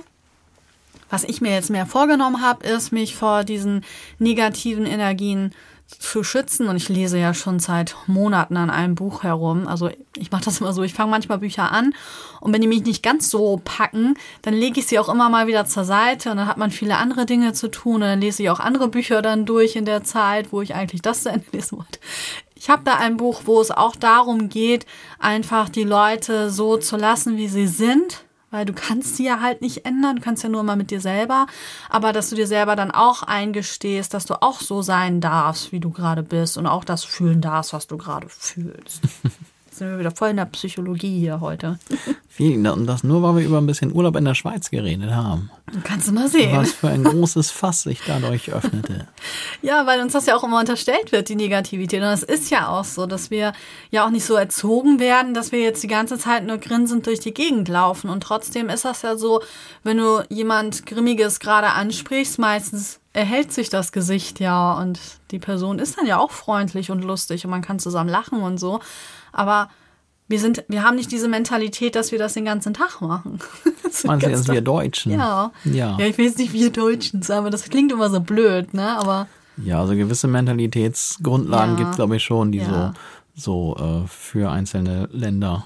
was ich mir jetzt mehr vorgenommen habe, ist, mich vor diesen negativen Energien zu schützen. Und ich lese ja schon seit Monaten an einem Buch herum. Also ich mache das immer so, ich fange manchmal Bücher an und wenn die mich nicht ganz so packen, dann lege ich sie auch immer mal wieder zur Seite und dann hat man viele andere Dinge zu tun und dann lese ich auch andere Bücher dann durch in der Zeit, wo ich eigentlich das zu Ende lesen wollte. Ich habe da ein Buch, wo es auch darum geht, einfach die Leute so zu lassen, wie sie sind. Weil du kannst sie ja halt nicht ändern, du kannst ja nur mal mit dir selber, aber dass du dir selber dann auch eingestehst, dass du auch so sein darfst, wie du gerade bist und auch das fühlen darfst, was du gerade fühlst. Jetzt sind wir wieder voll in der Psychologie hier heute. Wie, und das nur, weil wir über ein bisschen Urlaub in der Schweiz geredet haben. Kannst du mal sehen. Was für ein großes Fass sich dadurch öffnete. Ja, weil uns das ja auch immer unterstellt wird, die Negativität. Und es ist ja auch so, dass wir ja auch nicht so erzogen werden, dass wir jetzt die ganze Zeit nur grinsend durch die Gegend laufen. Und trotzdem ist das ja so, wenn du jemand Grimmiges gerade ansprichst, meistens erhält sich das Gesicht ja und die Person ist dann ja auch freundlich und lustig und man kann zusammen lachen und so. Aber wir sind, wir haben nicht diese Mentalität, dass wir das den ganzen Tag machen. Man sieht jetzt wir Deutschen. Ja. ja. Ja, ich will jetzt nicht wir Deutschen sagen, aber das klingt immer so blöd, ne? Aber ja, also gewisse Mentalitätsgrundlagen Ja. gibt es, glaube ich, schon, die Ja. so, so äh, für einzelne Länder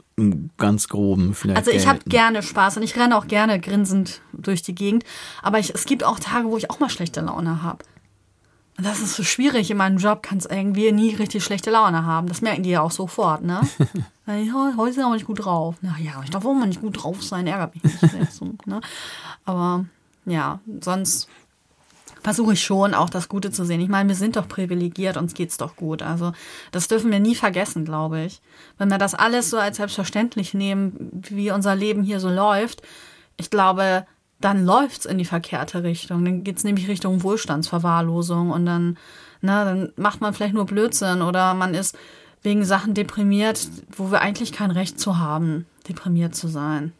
im ganz groben vielleicht Also ich habe gelten. gerne Spaß und ich renne auch gerne grinsend durch die Gegend. Aber ich, es gibt auch Tage, wo ich auch mal schlechte Laune habe. Und das ist so schwierig. In meinem Job kannst du irgendwie nie richtig schlechte Laune haben. Das merken die ja auch sofort, ne? Ja, heute sind wir nicht gut drauf. Na ja, ich darf auch mal nicht gut drauf sein, ärgert mich nicht. So, ne? Aber ja, sonst versuche ich schon auch das Gute zu sehen. Ich meine, wir sind doch privilegiert, uns geht's doch gut. Also das dürfen wir nie vergessen, glaube ich. Wenn wir das alles so als selbstverständlich nehmen, wie unser Leben hier so läuft, ich glaube, dann läuft's in die verkehrte Richtung. Dann geht's nämlich Richtung Wohlstandsverwahrlosung und dann, na, dann macht man vielleicht nur Blödsinn oder man ist wegen Sachen deprimiert, wo wir eigentlich kein Recht zu haben, deprimiert zu sein.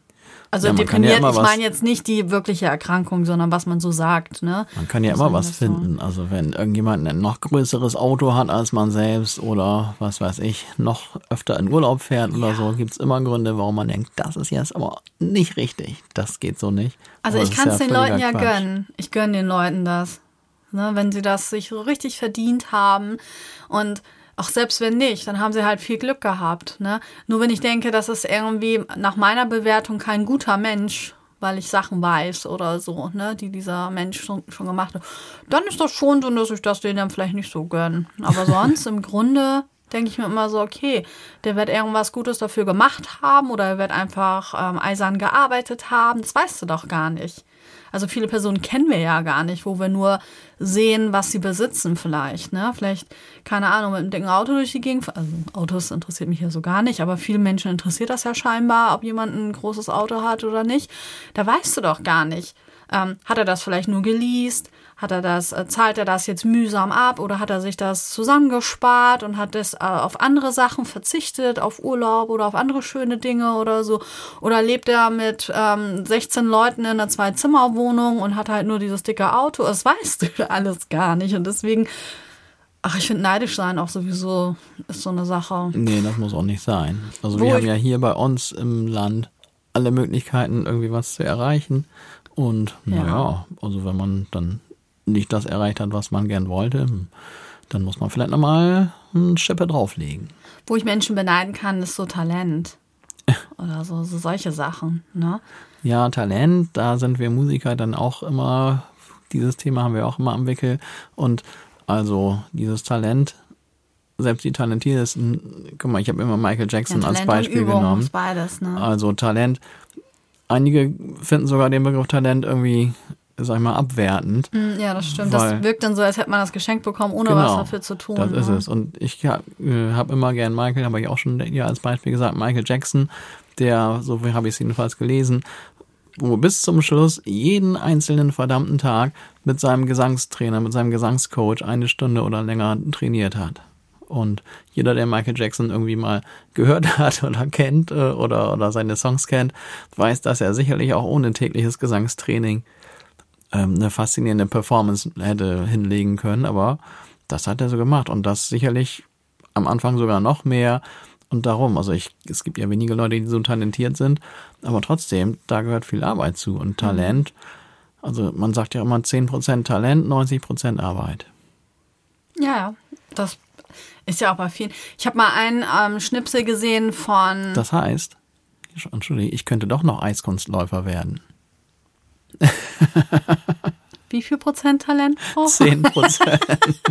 Also Ja, man kann ja deprimiert, immer ich was- meine jetzt nicht die wirkliche Erkrankung, sondern was man so sagt, ne? Man kann ja Was immer man was das so- finden. Also wenn irgendjemand ein noch größeres Auto hat als man selbst oder was weiß ich, noch öfter in Urlaub fährt oder Ja. so, gibt es immer Gründe, warum man denkt, das ist jetzt aber nicht richtig. Das geht so nicht. Also Aber ich das ist kann es den völliger Leuten ja Quatsch. gönnen. Ich gönne den Leuten das. Ne, wenn sie das sich so richtig verdient haben und auch selbst wenn nicht, dann haben sie halt viel Glück gehabt. Ne? Nur wenn ich denke, das ist irgendwie nach meiner Bewertung kein guter Mensch, weil ich Sachen weiß oder so, ne, die dieser Mensch schon, schon gemacht hat, dann ist das schon so, dass ich das denen dann vielleicht nicht so gönne. Aber sonst im Grunde denke ich mir immer so, okay, der wird irgendwas Gutes dafür gemacht haben oder er wird einfach ähm, eisern gearbeitet haben. Das weißt du doch gar nicht. Also viele Personen kennen wir ja gar nicht, wo wir nur sehen, was sie besitzen vielleicht. Ne? Vielleicht, keine Ahnung, mit einem dicken Auto durch die Gegend. Also Autos interessiert mich ja so gar nicht, aber viele Menschen interessiert das ja scheinbar, ob jemand ein großes Auto hat oder nicht. Da weißt du doch gar nicht. Ähm, hat er das vielleicht nur geleast? Hat er das, äh, zahlt er das jetzt mühsam ab oder hat er sich das zusammengespart und hat das äh, auf andere Sachen verzichtet, auf Urlaub oder auf andere schöne Dinge oder so? Oder lebt er mit ähm, sechzehn Leuten in einer Zwei-Zimmer-Wohnung und hat halt nur dieses dicke Auto? Das weißt du alles gar nicht. Und deswegen, ach, ich finde, neidisch sein auch sowieso ist so eine Sache. Nee, das muss auch nicht sein. Also Wo wir haben ich- ja hier bei uns im Land alle Möglichkeiten, irgendwie was zu erreichen. Und Ja. naja, also wenn man dann nicht das erreicht hat, was man gern wollte, dann muss man vielleicht nochmal eine Schippe drauflegen. Wo ich Menschen beneiden kann, ist so Talent. Oder so, so solche Sachen, ne? Ja, Talent, da sind wir Musiker dann auch immer, dieses Thema haben wir auch immer am Wickel. Und also dieses Talent, selbst die Talentiertesten, guck mal, ich habe immer Michael Jackson Ja, als Talent und Beispiel Übung genommen. ist beides, ne? Also Talent, einige finden sogar den Begriff Talent irgendwie, sag ich mal, abwertend. Ja, das stimmt. Weil- Das wirkt dann so, als hätte man das geschenkt bekommen, ohne was dafür zu tun. Das ist ne? es. Und ich habe äh, hab immer gern Michael, habe ich auch schon ja als Beispiel gesagt, Michael Jackson, der, so wie habe ich es jedenfalls gelesen, wo bis zum Schluss jeden einzelnen verdammten Tag mit seinem Gesangstrainer, mit seinem Gesangscoach eine Stunde oder länger trainiert hat. Und jeder, der Michael Jackson irgendwie mal gehört hat oder kennt äh, oder, oder seine Songs kennt, weiß, dass er sicherlich auch ohne tägliches Gesangstraining ähm, eine faszinierende Performance hätte hinlegen können, aber das hat er so gemacht und das sicherlich am Anfang sogar noch mehr und darum, also ich, es gibt ja wenige Leute, die so talentiert sind, aber trotzdem, da gehört viel Arbeit zu und Talent, also man sagt ja immer zehn Prozent Talent, neunzig Prozent Arbeit. Ja, ja. Das ist ja auch bei vielen. Ich habe mal einen ähm, Schnipsel gesehen von. Das heißt, Entschuldigung, ich könnte doch noch Eiskunstläufer werden. Wie viel Prozent Talent? Oh. zehn Prozent.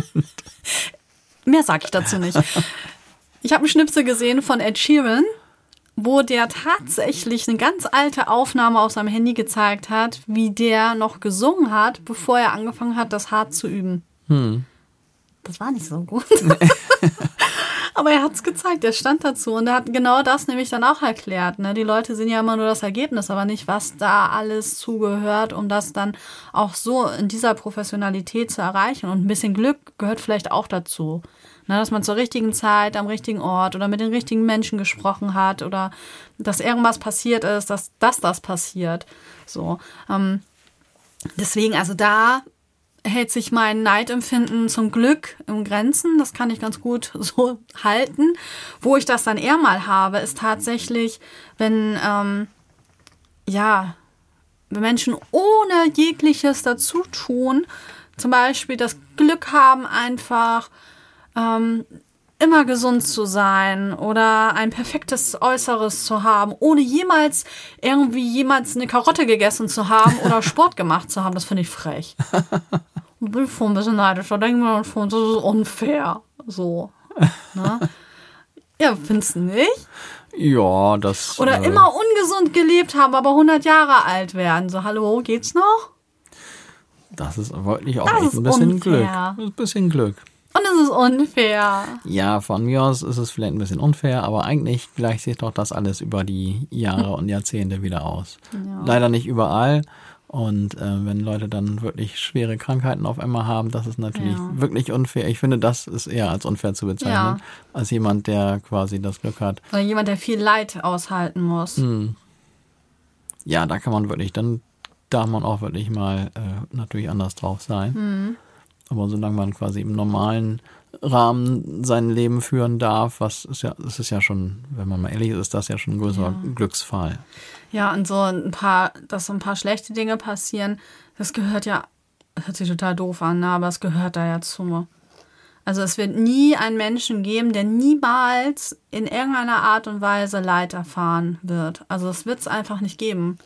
Mehr sage ich dazu nicht. Ich habe einen Schnipsel gesehen von Ed Sheeran, wo der tatsächlich eine ganz alte Aufnahme auf seinem Handy gezeigt hat, wie der noch gesungen hat, bevor er angefangen hat, das hart zu üben. Hm. Das war nicht so gut. Aber er hat es gezeigt, er stand dazu und er hat genau das nämlich dann auch erklärt. Ne? Die Leute sehen ja immer nur das Ergebnis, aber nicht, was da alles zugehört, um das dann auch so in dieser Professionalität zu erreichen. Und ein bisschen Glück gehört vielleicht auch dazu. Ne? Dass man zur richtigen Zeit, am richtigen Ort oder mit den richtigen Menschen gesprochen hat oder dass irgendwas passiert ist, dass, dass das passiert. So. Ähm, deswegen, also da hält sich mein Neidempfinden zum Glück in Grenzen. Das kann ich ganz gut so halten. Wo ich das dann eher mal habe, ist tatsächlich, wenn, ähm, ja, wenn Menschen ohne jegliches Dazutun zum Beispiel das Glück haben, einfach ähm, immer gesund zu sein oder ein perfektes Äußeres zu haben, ohne jemals irgendwie jemals eine Karotte gegessen zu haben oder Sport gemacht zu haben. Das finde ich frech. Ich bin schon ein bisschen neidisch. Da denken wir dann schon, das ist unfair. So. Ne? Ja, findest du nicht? Ja, das... Oder äh, immer ungesund gelebt haben, aber hundert Jahre alt werden. So, hallo, geht's noch? Das ist wirklich auch Das echt ist ein bisschen unfair. Glück. Ein bisschen Glück. Und es ist unfair. Ja, von mir aus ist es vielleicht ein bisschen unfair, aber eigentlich gleicht sich doch das alles über die Jahre und Jahrzehnte wieder aus. Ja. Leider nicht überall. Und äh, wenn Leute dann wirklich schwere Krankheiten auf einmal haben, das ist natürlich Ja. wirklich unfair. Ich finde, das ist eher als unfair zu bezeichnen, Ja. als jemand, der quasi das Glück hat. Oder jemand, der viel Leid aushalten muss. Hm. Ja, da kann man wirklich, dann darf man auch wirklich mal äh, natürlich anders drauf sein. Mhm. Aber solange man quasi im normalen Rahmen sein Leben führen darf, was ist ja, das ist ja schon, wenn man mal ehrlich ist, ist das ja schon ein größerer Ja. Glücksfall. Ja, und so ein paar, dass so ein paar schlechte Dinge passieren, das gehört ja, das hört sich total doof an, ne, aber es gehört da ja zu. Also es wird nie einen Menschen geben, der niemals in irgendeiner Art und Weise Leid erfahren wird. Also es wird es einfach nicht geben.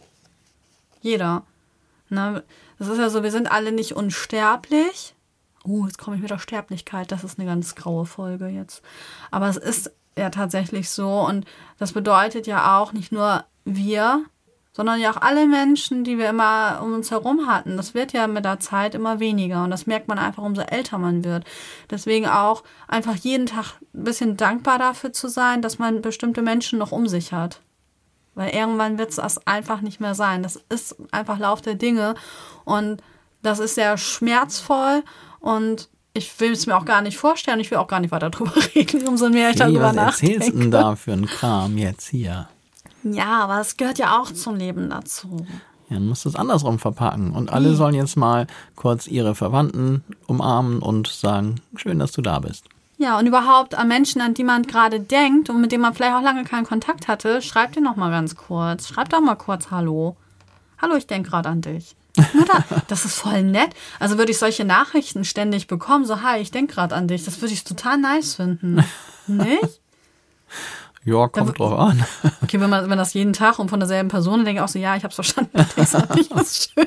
Jeder. Ne? Das ist ja so, wir sind alle nicht unsterblich. Oh, jetzt komme ich mit der Sterblichkeit. Das ist eine ganz graue Folge jetzt. Aber es ist ja tatsächlich so. Und das bedeutet ja auch nicht nur wir sondern ja auch alle Menschen, die wir immer um uns herum hatten. Das wird ja mit der Zeit immer weniger und das merkt man einfach, umso älter man wird. Deswegen auch einfach jeden Tag ein bisschen dankbar dafür zu sein, dass man bestimmte Menschen noch um sich hat. Weil irgendwann wird es das einfach nicht mehr sein. Das ist einfach Lauf der Dinge und das ist sehr schmerzvoll und ich will es mir auch gar nicht vorstellen. Ich will auch gar nicht weiter drüber reden, umso mehr ich darüber was nachdenke. erzählst du denn da für einen Kram jetzt hier? Ja, aber es gehört ja auch zum Leben dazu. Ja, dann musst du es andersrum verpacken. Und alle Wie? sollen jetzt mal kurz ihre Verwandten umarmen und sagen, schön, dass du da bist. Ja, und überhaupt an Menschen, an die man gerade denkt und mit denen man vielleicht auch lange keinen Kontakt hatte, schreibt ihr noch mal ganz kurz. Schreibt doch mal kurz Hallo. Hallo, ich denke gerade an dich. Oder? Das ist voll nett. Also würde ich solche Nachrichten ständig bekommen, so, hi, ich denke gerade an dich. Das würde ich total nice finden. Nicht? Ja, kommt drauf an. Okay, wenn man wenn das jeden Tag und von derselben Person, dann denke ich auch so, ja, ich hab's verstanden. Das ist nicht was schön.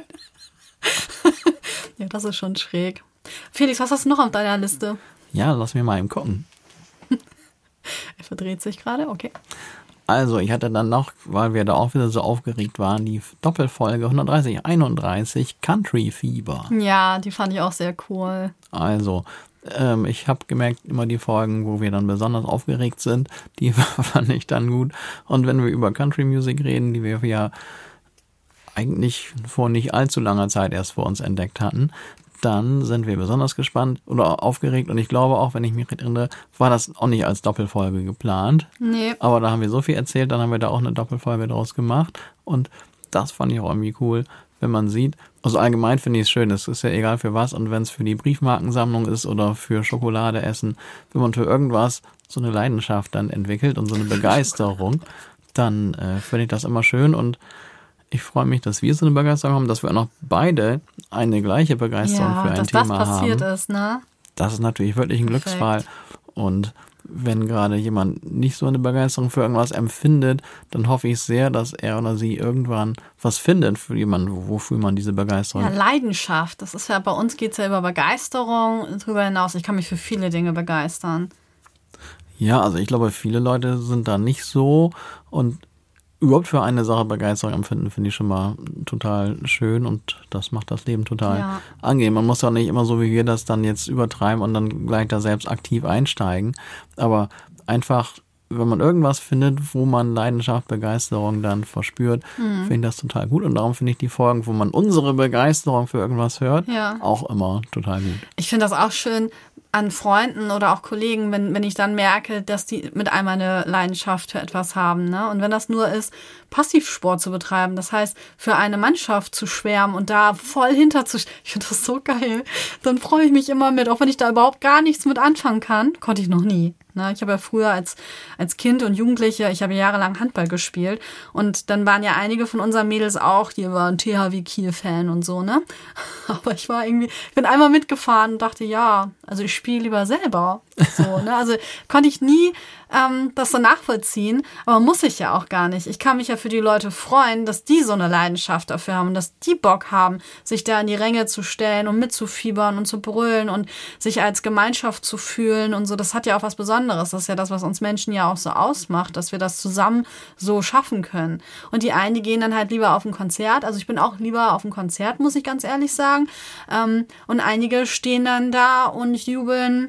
Ja, das ist schon schräg. Felix, was hast du noch auf deiner Liste? Ja, lass mir mal eben gucken. Er verdreht sich gerade, okay. Also, ich hatte dann noch, weil wir da auch wieder so aufgeregt waren, die Doppelfolge hundertdreißig einunddreißig Country Fieber. Ja, die fand ich auch sehr cool. Also, ähm, ich habe gemerkt, immer die Folgen, wo wir dann besonders aufgeregt sind, die fand ich dann gut. Und wenn wir über Country Music reden, die wir ja eigentlich vor nicht allzu langer Zeit erst vor uns entdeckt hatten, dann sind wir besonders gespannt oder aufgeregt. Und ich glaube auch, wenn ich mich erinnere, war das auch nicht als Doppelfolge geplant. Nee. Aber da haben wir so viel erzählt, dann haben wir da auch eine Doppelfolge draus gemacht. Und das fand ich auch irgendwie cool, wenn man sieht. Also allgemein finde ich es schön, es ist ja egal für was. Und wenn es für die Briefmarkensammlung ist oder für Schokolade essen, wenn man für irgendwas so eine Leidenschaft dann entwickelt und so eine Begeisterung, dann äh, finde ich das immer schön. Und ich freue mich, dass wir so eine Begeisterung haben, dass wir auch noch beide eine gleiche Begeisterung Ja, für ein dass Thema das passiert haben. ist, ne? Das ist natürlich wirklich ein Perfekt. Glücksfall. Und wenn gerade jemand nicht so eine Begeisterung für irgendwas empfindet, dann hoffe ich sehr, dass er oder sie irgendwann was findet für jemanden, wofür man diese Begeisterung Ja, Leidenschaft. Das ist ja, bei uns geht es ja über Begeisterung darüber hinaus. Ich kann mich für viele Dinge begeistern. Ja, also ich glaube, viele Leute sind da nicht so und überhaupt für eine Sache Begeisterung empfinden, finde ich schon mal total schön und das macht das Leben total Ja. angenehm. Man muss ja nicht immer so wie wir das dann jetzt übertreiben und dann gleich da selbst aktiv einsteigen, aber einfach, wenn man irgendwas findet, wo man Leidenschaft, Begeisterung dann verspürt, Mhm. finde ich das total gut und darum finde ich die Folgen, wo man unsere Begeisterung für irgendwas hört, Ja. auch immer total gut. Ich finde das auch schön an Freunden oder auch Kollegen, wenn, wenn ich dann merke, dass die mit einmal eine Leidenschaft für etwas haben. Ne? Und wenn das nur ist, Passivsport zu betreiben, das heißt, für eine Mannschaft zu schwärmen und da voll hinter zu... Ich finde das so geil. Dann freue ich mich immer mit, auch wenn ich da überhaupt gar nichts mit anfangen kann. Konnte ich noch nie. Ne? Ich habe ja früher als, als Kind und Jugendliche, ich habe jahrelang Handball gespielt und dann waren ja einige von unseren Mädels auch, die waren T H W Kiel-Fan und so, ne? Aber ich war irgendwie, ich bin einmal mitgefahren und dachte, ja, also ich spiele lieber selber. So, ne? Also konnte ich nie ähm, das so nachvollziehen, aber muss ich ja auch gar nicht. Ich kann mich ja für die Leute freuen, dass die so eine Leidenschaft dafür haben und dass die Bock haben, sich da in die Ränge zu stellen und mitzufiebern und zu brüllen und sich als Gemeinschaft zu fühlen und so. Das hat ja auch was Besonderes. Das ist ja das, was uns Menschen ja auch so ausmacht, dass wir das zusammen so schaffen können. Und die einen, die gehen dann halt lieber auf ein Konzert. Also ich bin auch lieber auf ein Konzert, muss ich ganz ehrlich sagen. Ähm, und einige stehen dann da und jubeln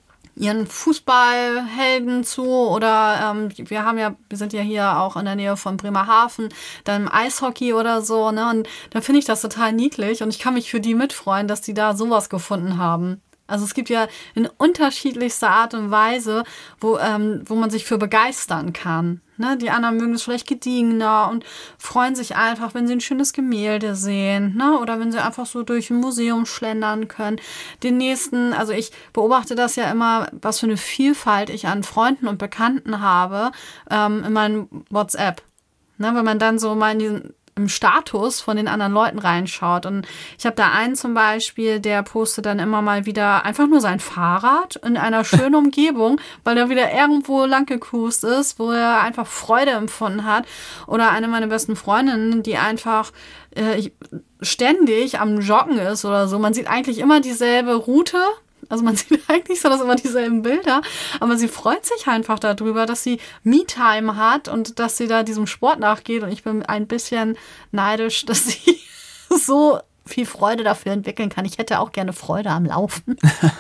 ihren Fußballhelden zu oder ähm, wir haben ja, wir sind ja hier auch in der Nähe von Bremerhaven, dann im Eishockey oder so, ne? Und da finde ich das total niedlich und ich kann mich für die mitfreuen, dass die da sowas gefunden haben. Also es gibt ja in unterschiedlichster Art und Weise, wo, ähm, wo man sich für begeistern kann. Ne? Die anderen mögen es vielleicht gediegener und freuen sich einfach, wenn sie ein schönes Gemälde sehen, ne? Oder wenn sie einfach so durch ein Museum schlendern können. Den nächsten, also ich beobachte das ja immer, was für eine Vielfalt ich an Freunden und Bekannten habe ähm, in meinem WhatsApp. Ne? Wenn man dann so mal in diesen im Status von den anderen Leuten reinschaut. Und ich habe da einen zum Beispiel, der postet dann immer mal wieder einfach nur sein Fahrrad in einer schönen Umgebung, weil er wieder irgendwo lang gecruised ist, wo er einfach Freude empfunden hat. Oder eine meiner besten Freundinnen, die einfach äh, ständig am Joggen ist oder so. Man sieht eigentlich immer dieselbe Route, Also man sieht eigentlich so, dass immer dieselben Bilder, aber sie freut sich einfach darüber, dass sie Me-Time hat und dass sie da diesem Sport nachgeht. Und ich bin ein bisschen neidisch, dass sie so viel Freude dafür entwickeln kann. Ich hätte auch gerne Freude am Laufen.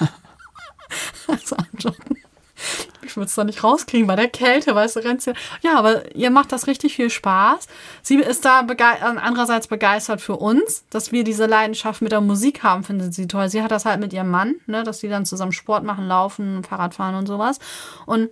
Also am Joggen. Ich würde es doch nicht rauskriegen bei der Kälte, weißt du, rennt sie. Ja, aber ihr macht das richtig viel Spaß. Sie ist da bege- andererseits begeistert für uns, dass wir diese Leidenschaft mit der Musik haben, findet sie toll. Sie hat das halt mit ihrem Mann, ne, dass die dann zusammen Sport machen, laufen, Fahrrad fahren und sowas. Und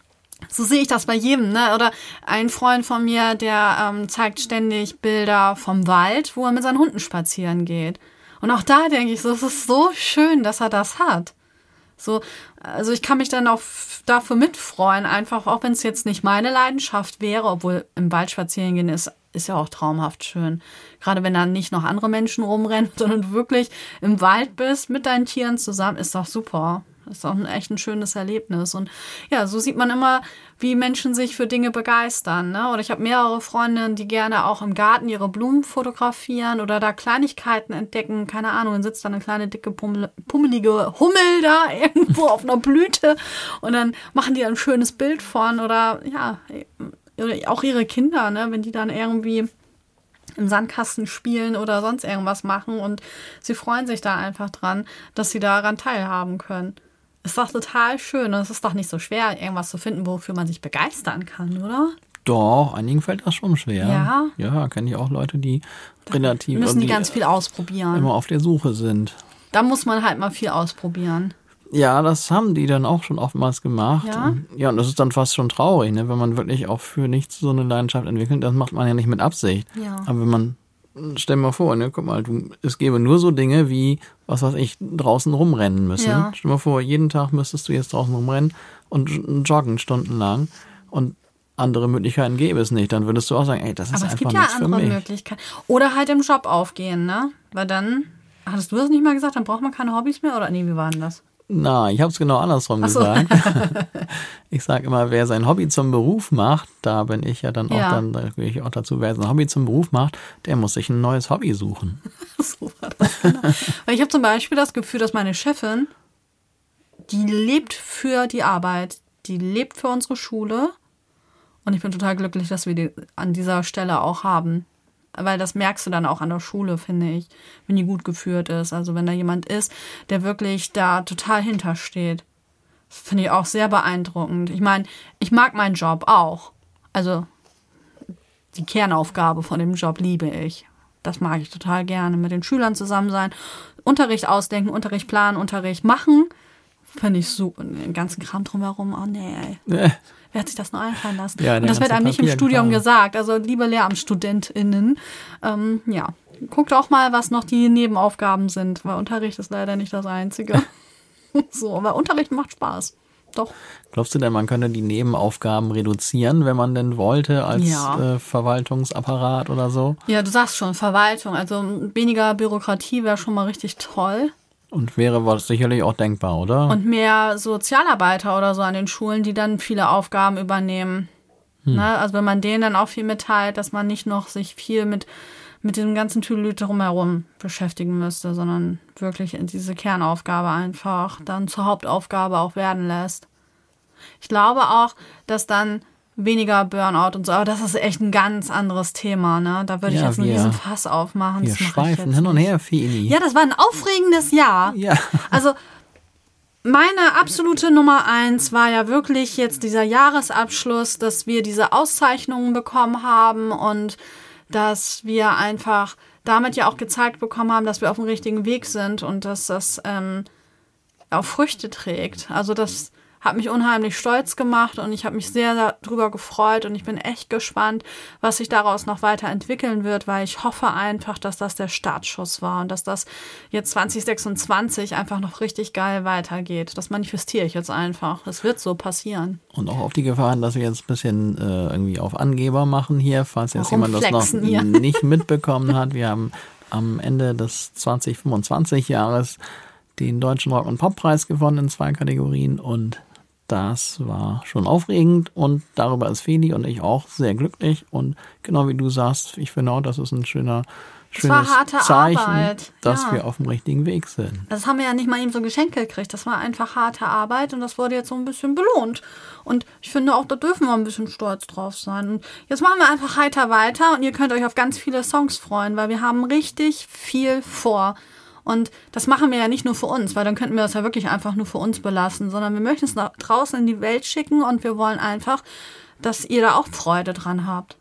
so sehe ich das bei jedem, ne? Oder ein Freund von mir, der ähm, zeigt ständig Bilder vom Wald, wo er mit seinen Hunden spazieren geht. Und auch da denke ich so, es ist so schön, dass er das hat. So, also ich kann mich dann auch dafür mitfreuen, einfach, auch wenn es jetzt nicht meine Leidenschaft wäre, obwohl im Wald spazieren gehen ist, ist ja auch traumhaft schön. Gerade wenn dann nicht noch andere Menschen rumrennen, sondern du wirklich im Wald bist mit deinen Tieren zusammen, ist doch super. Das ist auch ein echt ein schönes Erlebnis. Und ja, so sieht man immer, wie Menschen sich für Dinge begeistern. Ne? Oder ich habe mehrere Freundinnen, die gerne auch im Garten ihre Blumen fotografieren oder da Kleinigkeiten entdecken. Keine Ahnung, dann sitzt da eine kleine, dicke, pummel, pummelige Hummel da irgendwo auf einer Blüte und dann machen die ein schönes Bild von. Oder ja, auch ihre Kinder, ne? Wenn die dann irgendwie im Sandkasten spielen oder sonst irgendwas machen und sie freuen sich da einfach dran, dass sie daran teilhaben können. Ist doch total schön und es ist doch nicht so schwer, irgendwas zu finden, wofür man sich begeistern kann, oder? Doch, einigen fällt das schon schwer. Ja? Ja, kenne ich auch Leute, die relativ Müssen die die ganz viel ausprobieren. immer auf der Suche sind. Da muss man halt mal viel ausprobieren. Ja, das haben die dann auch schon oftmals gemacht. Ja? Und, ja, und das ist dann fast schon traurig, ne? Wenn man wirklich auch für nichts so eine Leidenschaft entwickelt, das macht man ja nicht mit Absicht. Ja. Aber wenn man, stell dir mal vor, ne, guck mal, du, es gäbe nur so Dinge wie, was weiß ich, draußen rumrennen müssen. Ja. Stell dir mal vor, jeden Tag müsstest du jetzt draußen rumrennen und joggen stundenlang und andere Möglichkeiten gäbe es nicht. Dann würdest du auch sagen, ey, das ist Aber es einfach gibt ja nichts für andere mich. Möglichkeiten. Oder halt im Job aufgehen, ne? Weil dann, hattest du das nicht mal gesagt, dann braucht man keine Hobbys mehr? Oder nee, wie war denn das? Na, ich habe es genau andersrum Ach so. gesagt. Ich sage immer, wer sein Hobby zum Beruf macht, da bin ich ja dann auch Ja. dann, da gehöre ich auch dazu, wer sein Hobby zum Beruf macht, der muss sich ein neues Hobby suchen. So war das, genau. Weil ich habe zum Beispiel das Gefühl, dass meine Chefin, die lebt für die Arbeit, die lebt für unsere Schule und ich bin total glücklich, dass wir die an dieser Stelle auch haben. Weil das merkst du dann auch an der Schule, finde ich, wenn die gut geführt ist. Also wenn da jemand ist, der wirklich da total hintersteht. Das finde ich auch sehr beeindruckend. Ich meine, ich mag meinen Job auch. Also die Kernaufgabe von dem Job liebe ich. Das mag ich total gerne. Mit den Schülern zusammen sein, Unterricht ausdenken, Unterricht planen, Unterricht machen. Finde ich super. Den ganzen Kram drumherum, oh nee, ey. Äh, Wer hat sich das noch einfallen lassen? Ja, und der das wird ganze einem nicht im Studium Papierkram. gesagt. Also liebe LehramtsstudentInnen, ähm, ja, guckt auch mal, was noch die Nebenaufgaben sind, weil Unterricht ist leider nicht das Einzige. So, aber Unterricht macht Spaß. Doch. Glaubst du denn, man könnte die Nebenaufgaben reduzieren, wenn man denn wollte, als Ja. äh, Verwaltungsapparat oder so? Ja, du sagst schon, Verwaltung, also weniger Bürokratie wäre schon mal richtig toll. Und wäre was sicherlich auch denkbar, oder? Und mehr Sozialarbeiter oder so an den Schulen, die dann viele Aufgaben übernehmen. Ne? Also wenn man denen dann auch viel mitteilt, dass man nicht noch sich viel mit, mit dem ganzen Tüdelüt drumherum beschäftigen müsste, sondern wirklich diese Kernaufgabe einfach dann zur Hauptaufgabe auch werden lässt. Ich glaube auch, dass dann weniger Burnout und so, aber das ist echt ein ganz anderes Thema, ne? Da würde ich Ja, jetzt einen wir- riesen Fass aufmachen. Wir Das mache ich schweifen jetzt hin und nicht. her, Fini. Ja, das war ein aufregendes Jahr. Ja. Also meine absolute Nummer eins war ja wirklich jetzt dieser Jahresabschluss, dass wir diese Auszeichnungen bekommen haben und dass wir einfach damit ja auch gezeigt bekommen haben, dass wir auf dem richtigen Weg sind und dass das ähm, auch Früchte trägt. Also das hat mich unheimlich stolz gemacht und ich habe mich sehr darüber gefreut und ich bin echt gespannt, was sich daraus noch weiterentwickeln wird, weil ich hoffe einfach, dass das der Startschuss war und dass das jetzt zwanzig sechsundzwanzig einfach noch richtig geil weitergeht. Das manifestiere ich jetzt einfach. Es wird so passieren. Und auch auf die Gefahr hin, dass wir jetzt ein bisschen äh, irgendwie auf Angeber machen hier, falls jetzt jemand das noch Rumflexen hier. nicht mitbekommen hat. Wir haben am Ende des zwanzig fünfundzwanzig Jahres den Deutschen Rock- und Poppreis gewonnen in zwei Kategorien und das war schon aufregend und darüber ist Feli und ich auch sehr glücklich und genau wie du sagst, ich finde auch, das ist ein schöner schönes war harte Zeichen, Arbeit. dass Ja. wir auf dem richtigen Weg sind. Das haben wir ja nicht mal eben so geschenkt gekriegt. Das war einfach harte Arbeit und das wurde jetzt so ein bisschen belohnt. Und ich finde auch, da dürfen wir ein bisschen stolz drauf sein. Und jetzt machen wir einfach heiter weiter und ihr könnt euch auf ganz viele Songs freuen, weil wir haben richtig viel vor. Und das machen wir ja nicht nur für uns, weil dann könnten wir das ja wirklich einfach nur für uns belassen, sondern wir möchten es nach draußen in die Welt schicken und wir wollen einfach, dass ihr da auch Freude dran habt.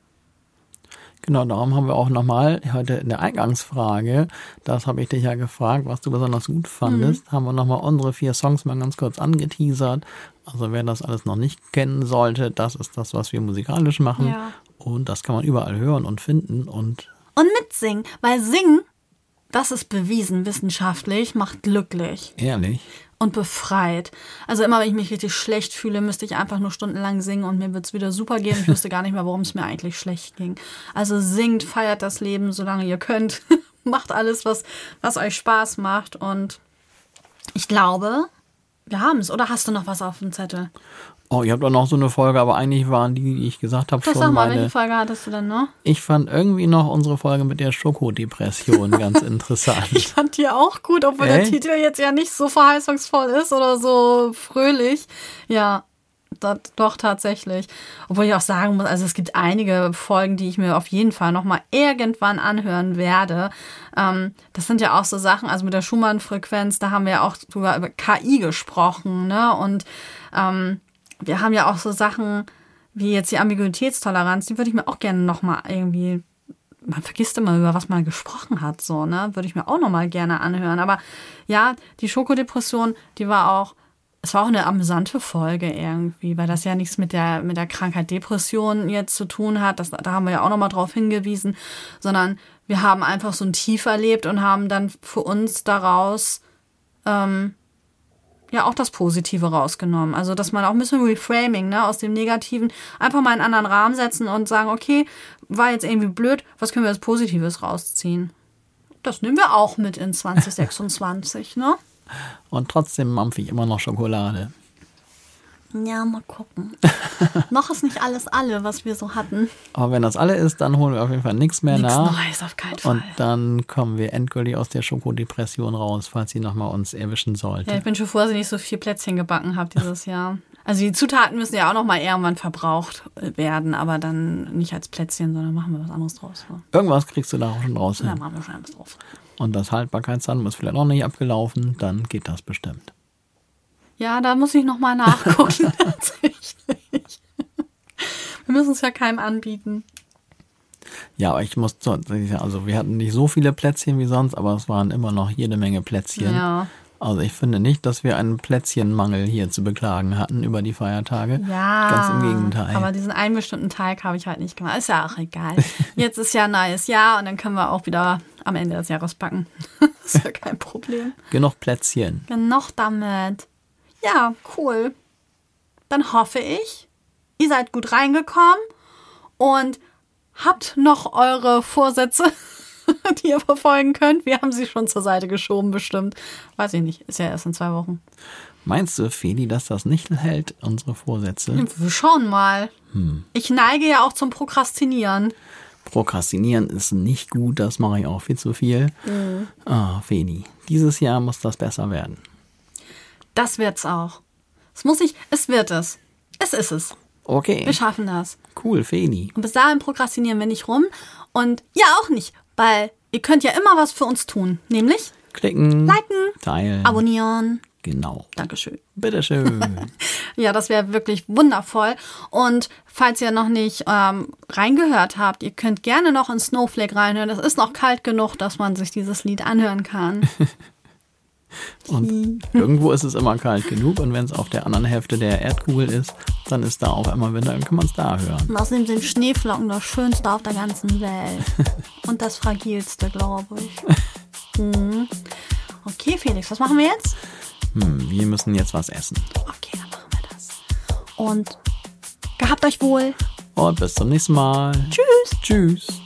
Genau, darum haben wir auch nochmal heute in der Eingangsfrage, das habe ich dich ja gefragt, was du besonders gut fandest, mhm. haben wir nochmal unsere vier Songs mal ganz kurz angeteasert. Also wer das alles noch nicht kennen sollte, das ist das, was wir musikalisch machen. Ja. Und das kann man überall hören und finden. Und, und mitsingen, weil Singen, das ist bewiesen wissenschaftlich, macht glücklich. Ehrlich? Und befreit. Also immer, wenn ich mich richtig schlecht fühle, müsste ich einfach nur stundenlang singen und mir wird es wieder super gehen. Ich wüsste gar nicht mehr, warum es mir eigentlich schlecht ging. Also singt, feiert das Leben, solange ihr könnt. Macht alles, was, was euch Spaß macht. Und ich glaube, wir haben es. Oder hast du noch was auf dem Zettel? Oh, ihr habt auch noch so eine Folge, aber eigentlich waren die, die ich gesagt habe, schon sag mal, meine... welche Folge hattest du denn noch? Ich fand irgendwie noch unsere Folge mit der Schokodepression ganz interessant. Ich fand die auch gut, obwohl Echt? der Titel jetzt ja nicht so verheißungsvoll ist oder so fröhlich. Ja, das, doch tatsächlich. Obwohl ich auch sagen muss, also es gibt einige Folgen, die ich mir auf jeden Fall nochmal irgendwann anhören werde. Ähm, das sind ja auch so Sachen, also mit der Schumann-Frequenz, da haben wir ja auch sogar über K I gesprochen, ne? Und ähm, wir haben ja auch so Sachen wie jetzt die Ambiguitätstoleranz, die würde ich mir auch gerne nochmal irgendwie, man vergisst immer, über was man gesprochen hat, so, ne, würde ich mir auch nochmal gerne anhören. Aber ja, die Schokodepression, die war auch, es war auch eine amüsante Folge irgendwie, weil das ja nichts mit der, mit der Krankheit Depression jetzt zu tun hat, das, da haben wir ja auch nochmal drauf hingewiesen, sondern wir haben einfach so ein Tief erlebt und haben dann für uns daraus, ähm, ja auch das Positive rausgenommen. Also, dass man auch ein bisschen Reframing, ne, aus dem Negativen einfach mal in einen anderen Rahmen setzen und sagen, okay, war jetzt irgendwie blöd, was können wir als Positives rausziehen? Das nehmen wir auch mit in zwanzig sechsundzwanzig, ne? Und trotzdem mampfe ich immer noch Schokolade. Ja, mal gucken. Noch ist nicht alles alle, was wir so hatten. Aber wenn das alle ist, dann holen wir auf jeden Fall nichts mehr Nichts nach. Neues, auf keinen Fall. Und dann kommen wir endgültig aus der Schokodepression raus, falls sie nochmal uns erwischen sollte. Ja, ich bin schon froh, dass ich nicht so viel Plätzchen gebacken habe dieses Jahr. Also die Zutaten müssen ja auch noch mal irgendwann verbraucht werden, aber dann nicht als Plätzchen, sondern machen wir was anderes draus. So. Irgendwas kriegst du da auch schon draus Ja, hin. machen wir schon was drauf. Und das Haltbarkeitsdatum ist vielleicht auch nicht abgelaufen, dann geht das bestimmt. Ja, da muss ich noch mal nachgucken. Tatsächlich. Wir müssen es ja keinem anbieten. Ja, aber ich muss, also wir hatten nicht so viele Plätzchen wie sonst, aber es waren immer noch jede Menge Plätzchen. Ja. Also ich finde nicht, dass wir einen Plätzchenmangel hier zu beklagen hatten über die Feiertage. Ja, ganz im Gegenteil. Aber diesen einen bestimmten Teig habe ich halt nicht gemacht. Ist ja auch egal. Jetzt ist ja ein neues Jahr und dann können wir auch wieder am Ende des Jahres backen. Ist ja kein Problem. Genug Plätzchen. Genug damit. Ja, cool. Dann hoffe ich, ihr seid gut reingekommen und habt noch eure Vorsätze, die ihr verfolgen könnt. Wir haben sie schon zur Seite geschoben, bestimmt. Weiß ich nicht, ist ja erst in zwei Wochen. Meinst du, Feli, dass das nicht hält, unsere Vorsätze? Wir schauen mal. Hm. Ich neige ja auch zum Prokrastinieren. Prokrastinieren ist nicht gut, das mache ich auch viel zu viel. Mhm. Ah, Feli, dieses Jahr muss das besser werden. Das wird's auch. Es muss ich, es wird es. Es ist es. Okay. Wir schaffen das. Cool, Feli. Und bis dahin prokrastinieren wir nicht rum. Und ja, auch nicht, weil ihr könnt ja immer was für uns tun. Nämlich Klicken, liken, teilen, abonnieren. Genau. Dankeschön. Bitteschön. Ja, das wäre wirklich wundervoll. Und falls ihr noch nicht ähm, reingehört habt, ihr könnt gerne noch in Snowflake reinhören. Es ist noch kalt genug, dass man sich dieses Lied anhören kann. Und irgendwo ist es immer kalt genug. Und wenn es auf der anderen Hälfte der Erdkugel ist, dann ist da auch immer Winter, dann kann man es da hören. Und außerdem sind Schneeflocken das Schönste auf der ganzen Welt. Und das Fragilste, glaube ich. Mhm. Okay, Felix, was machen wir jetzt? Hm, wir müssen jetzt was essen. Okay, dann machen wir das. Und gehabt euch wohl. Und bis zum nächsten Mal. Tschüss. Tschüss.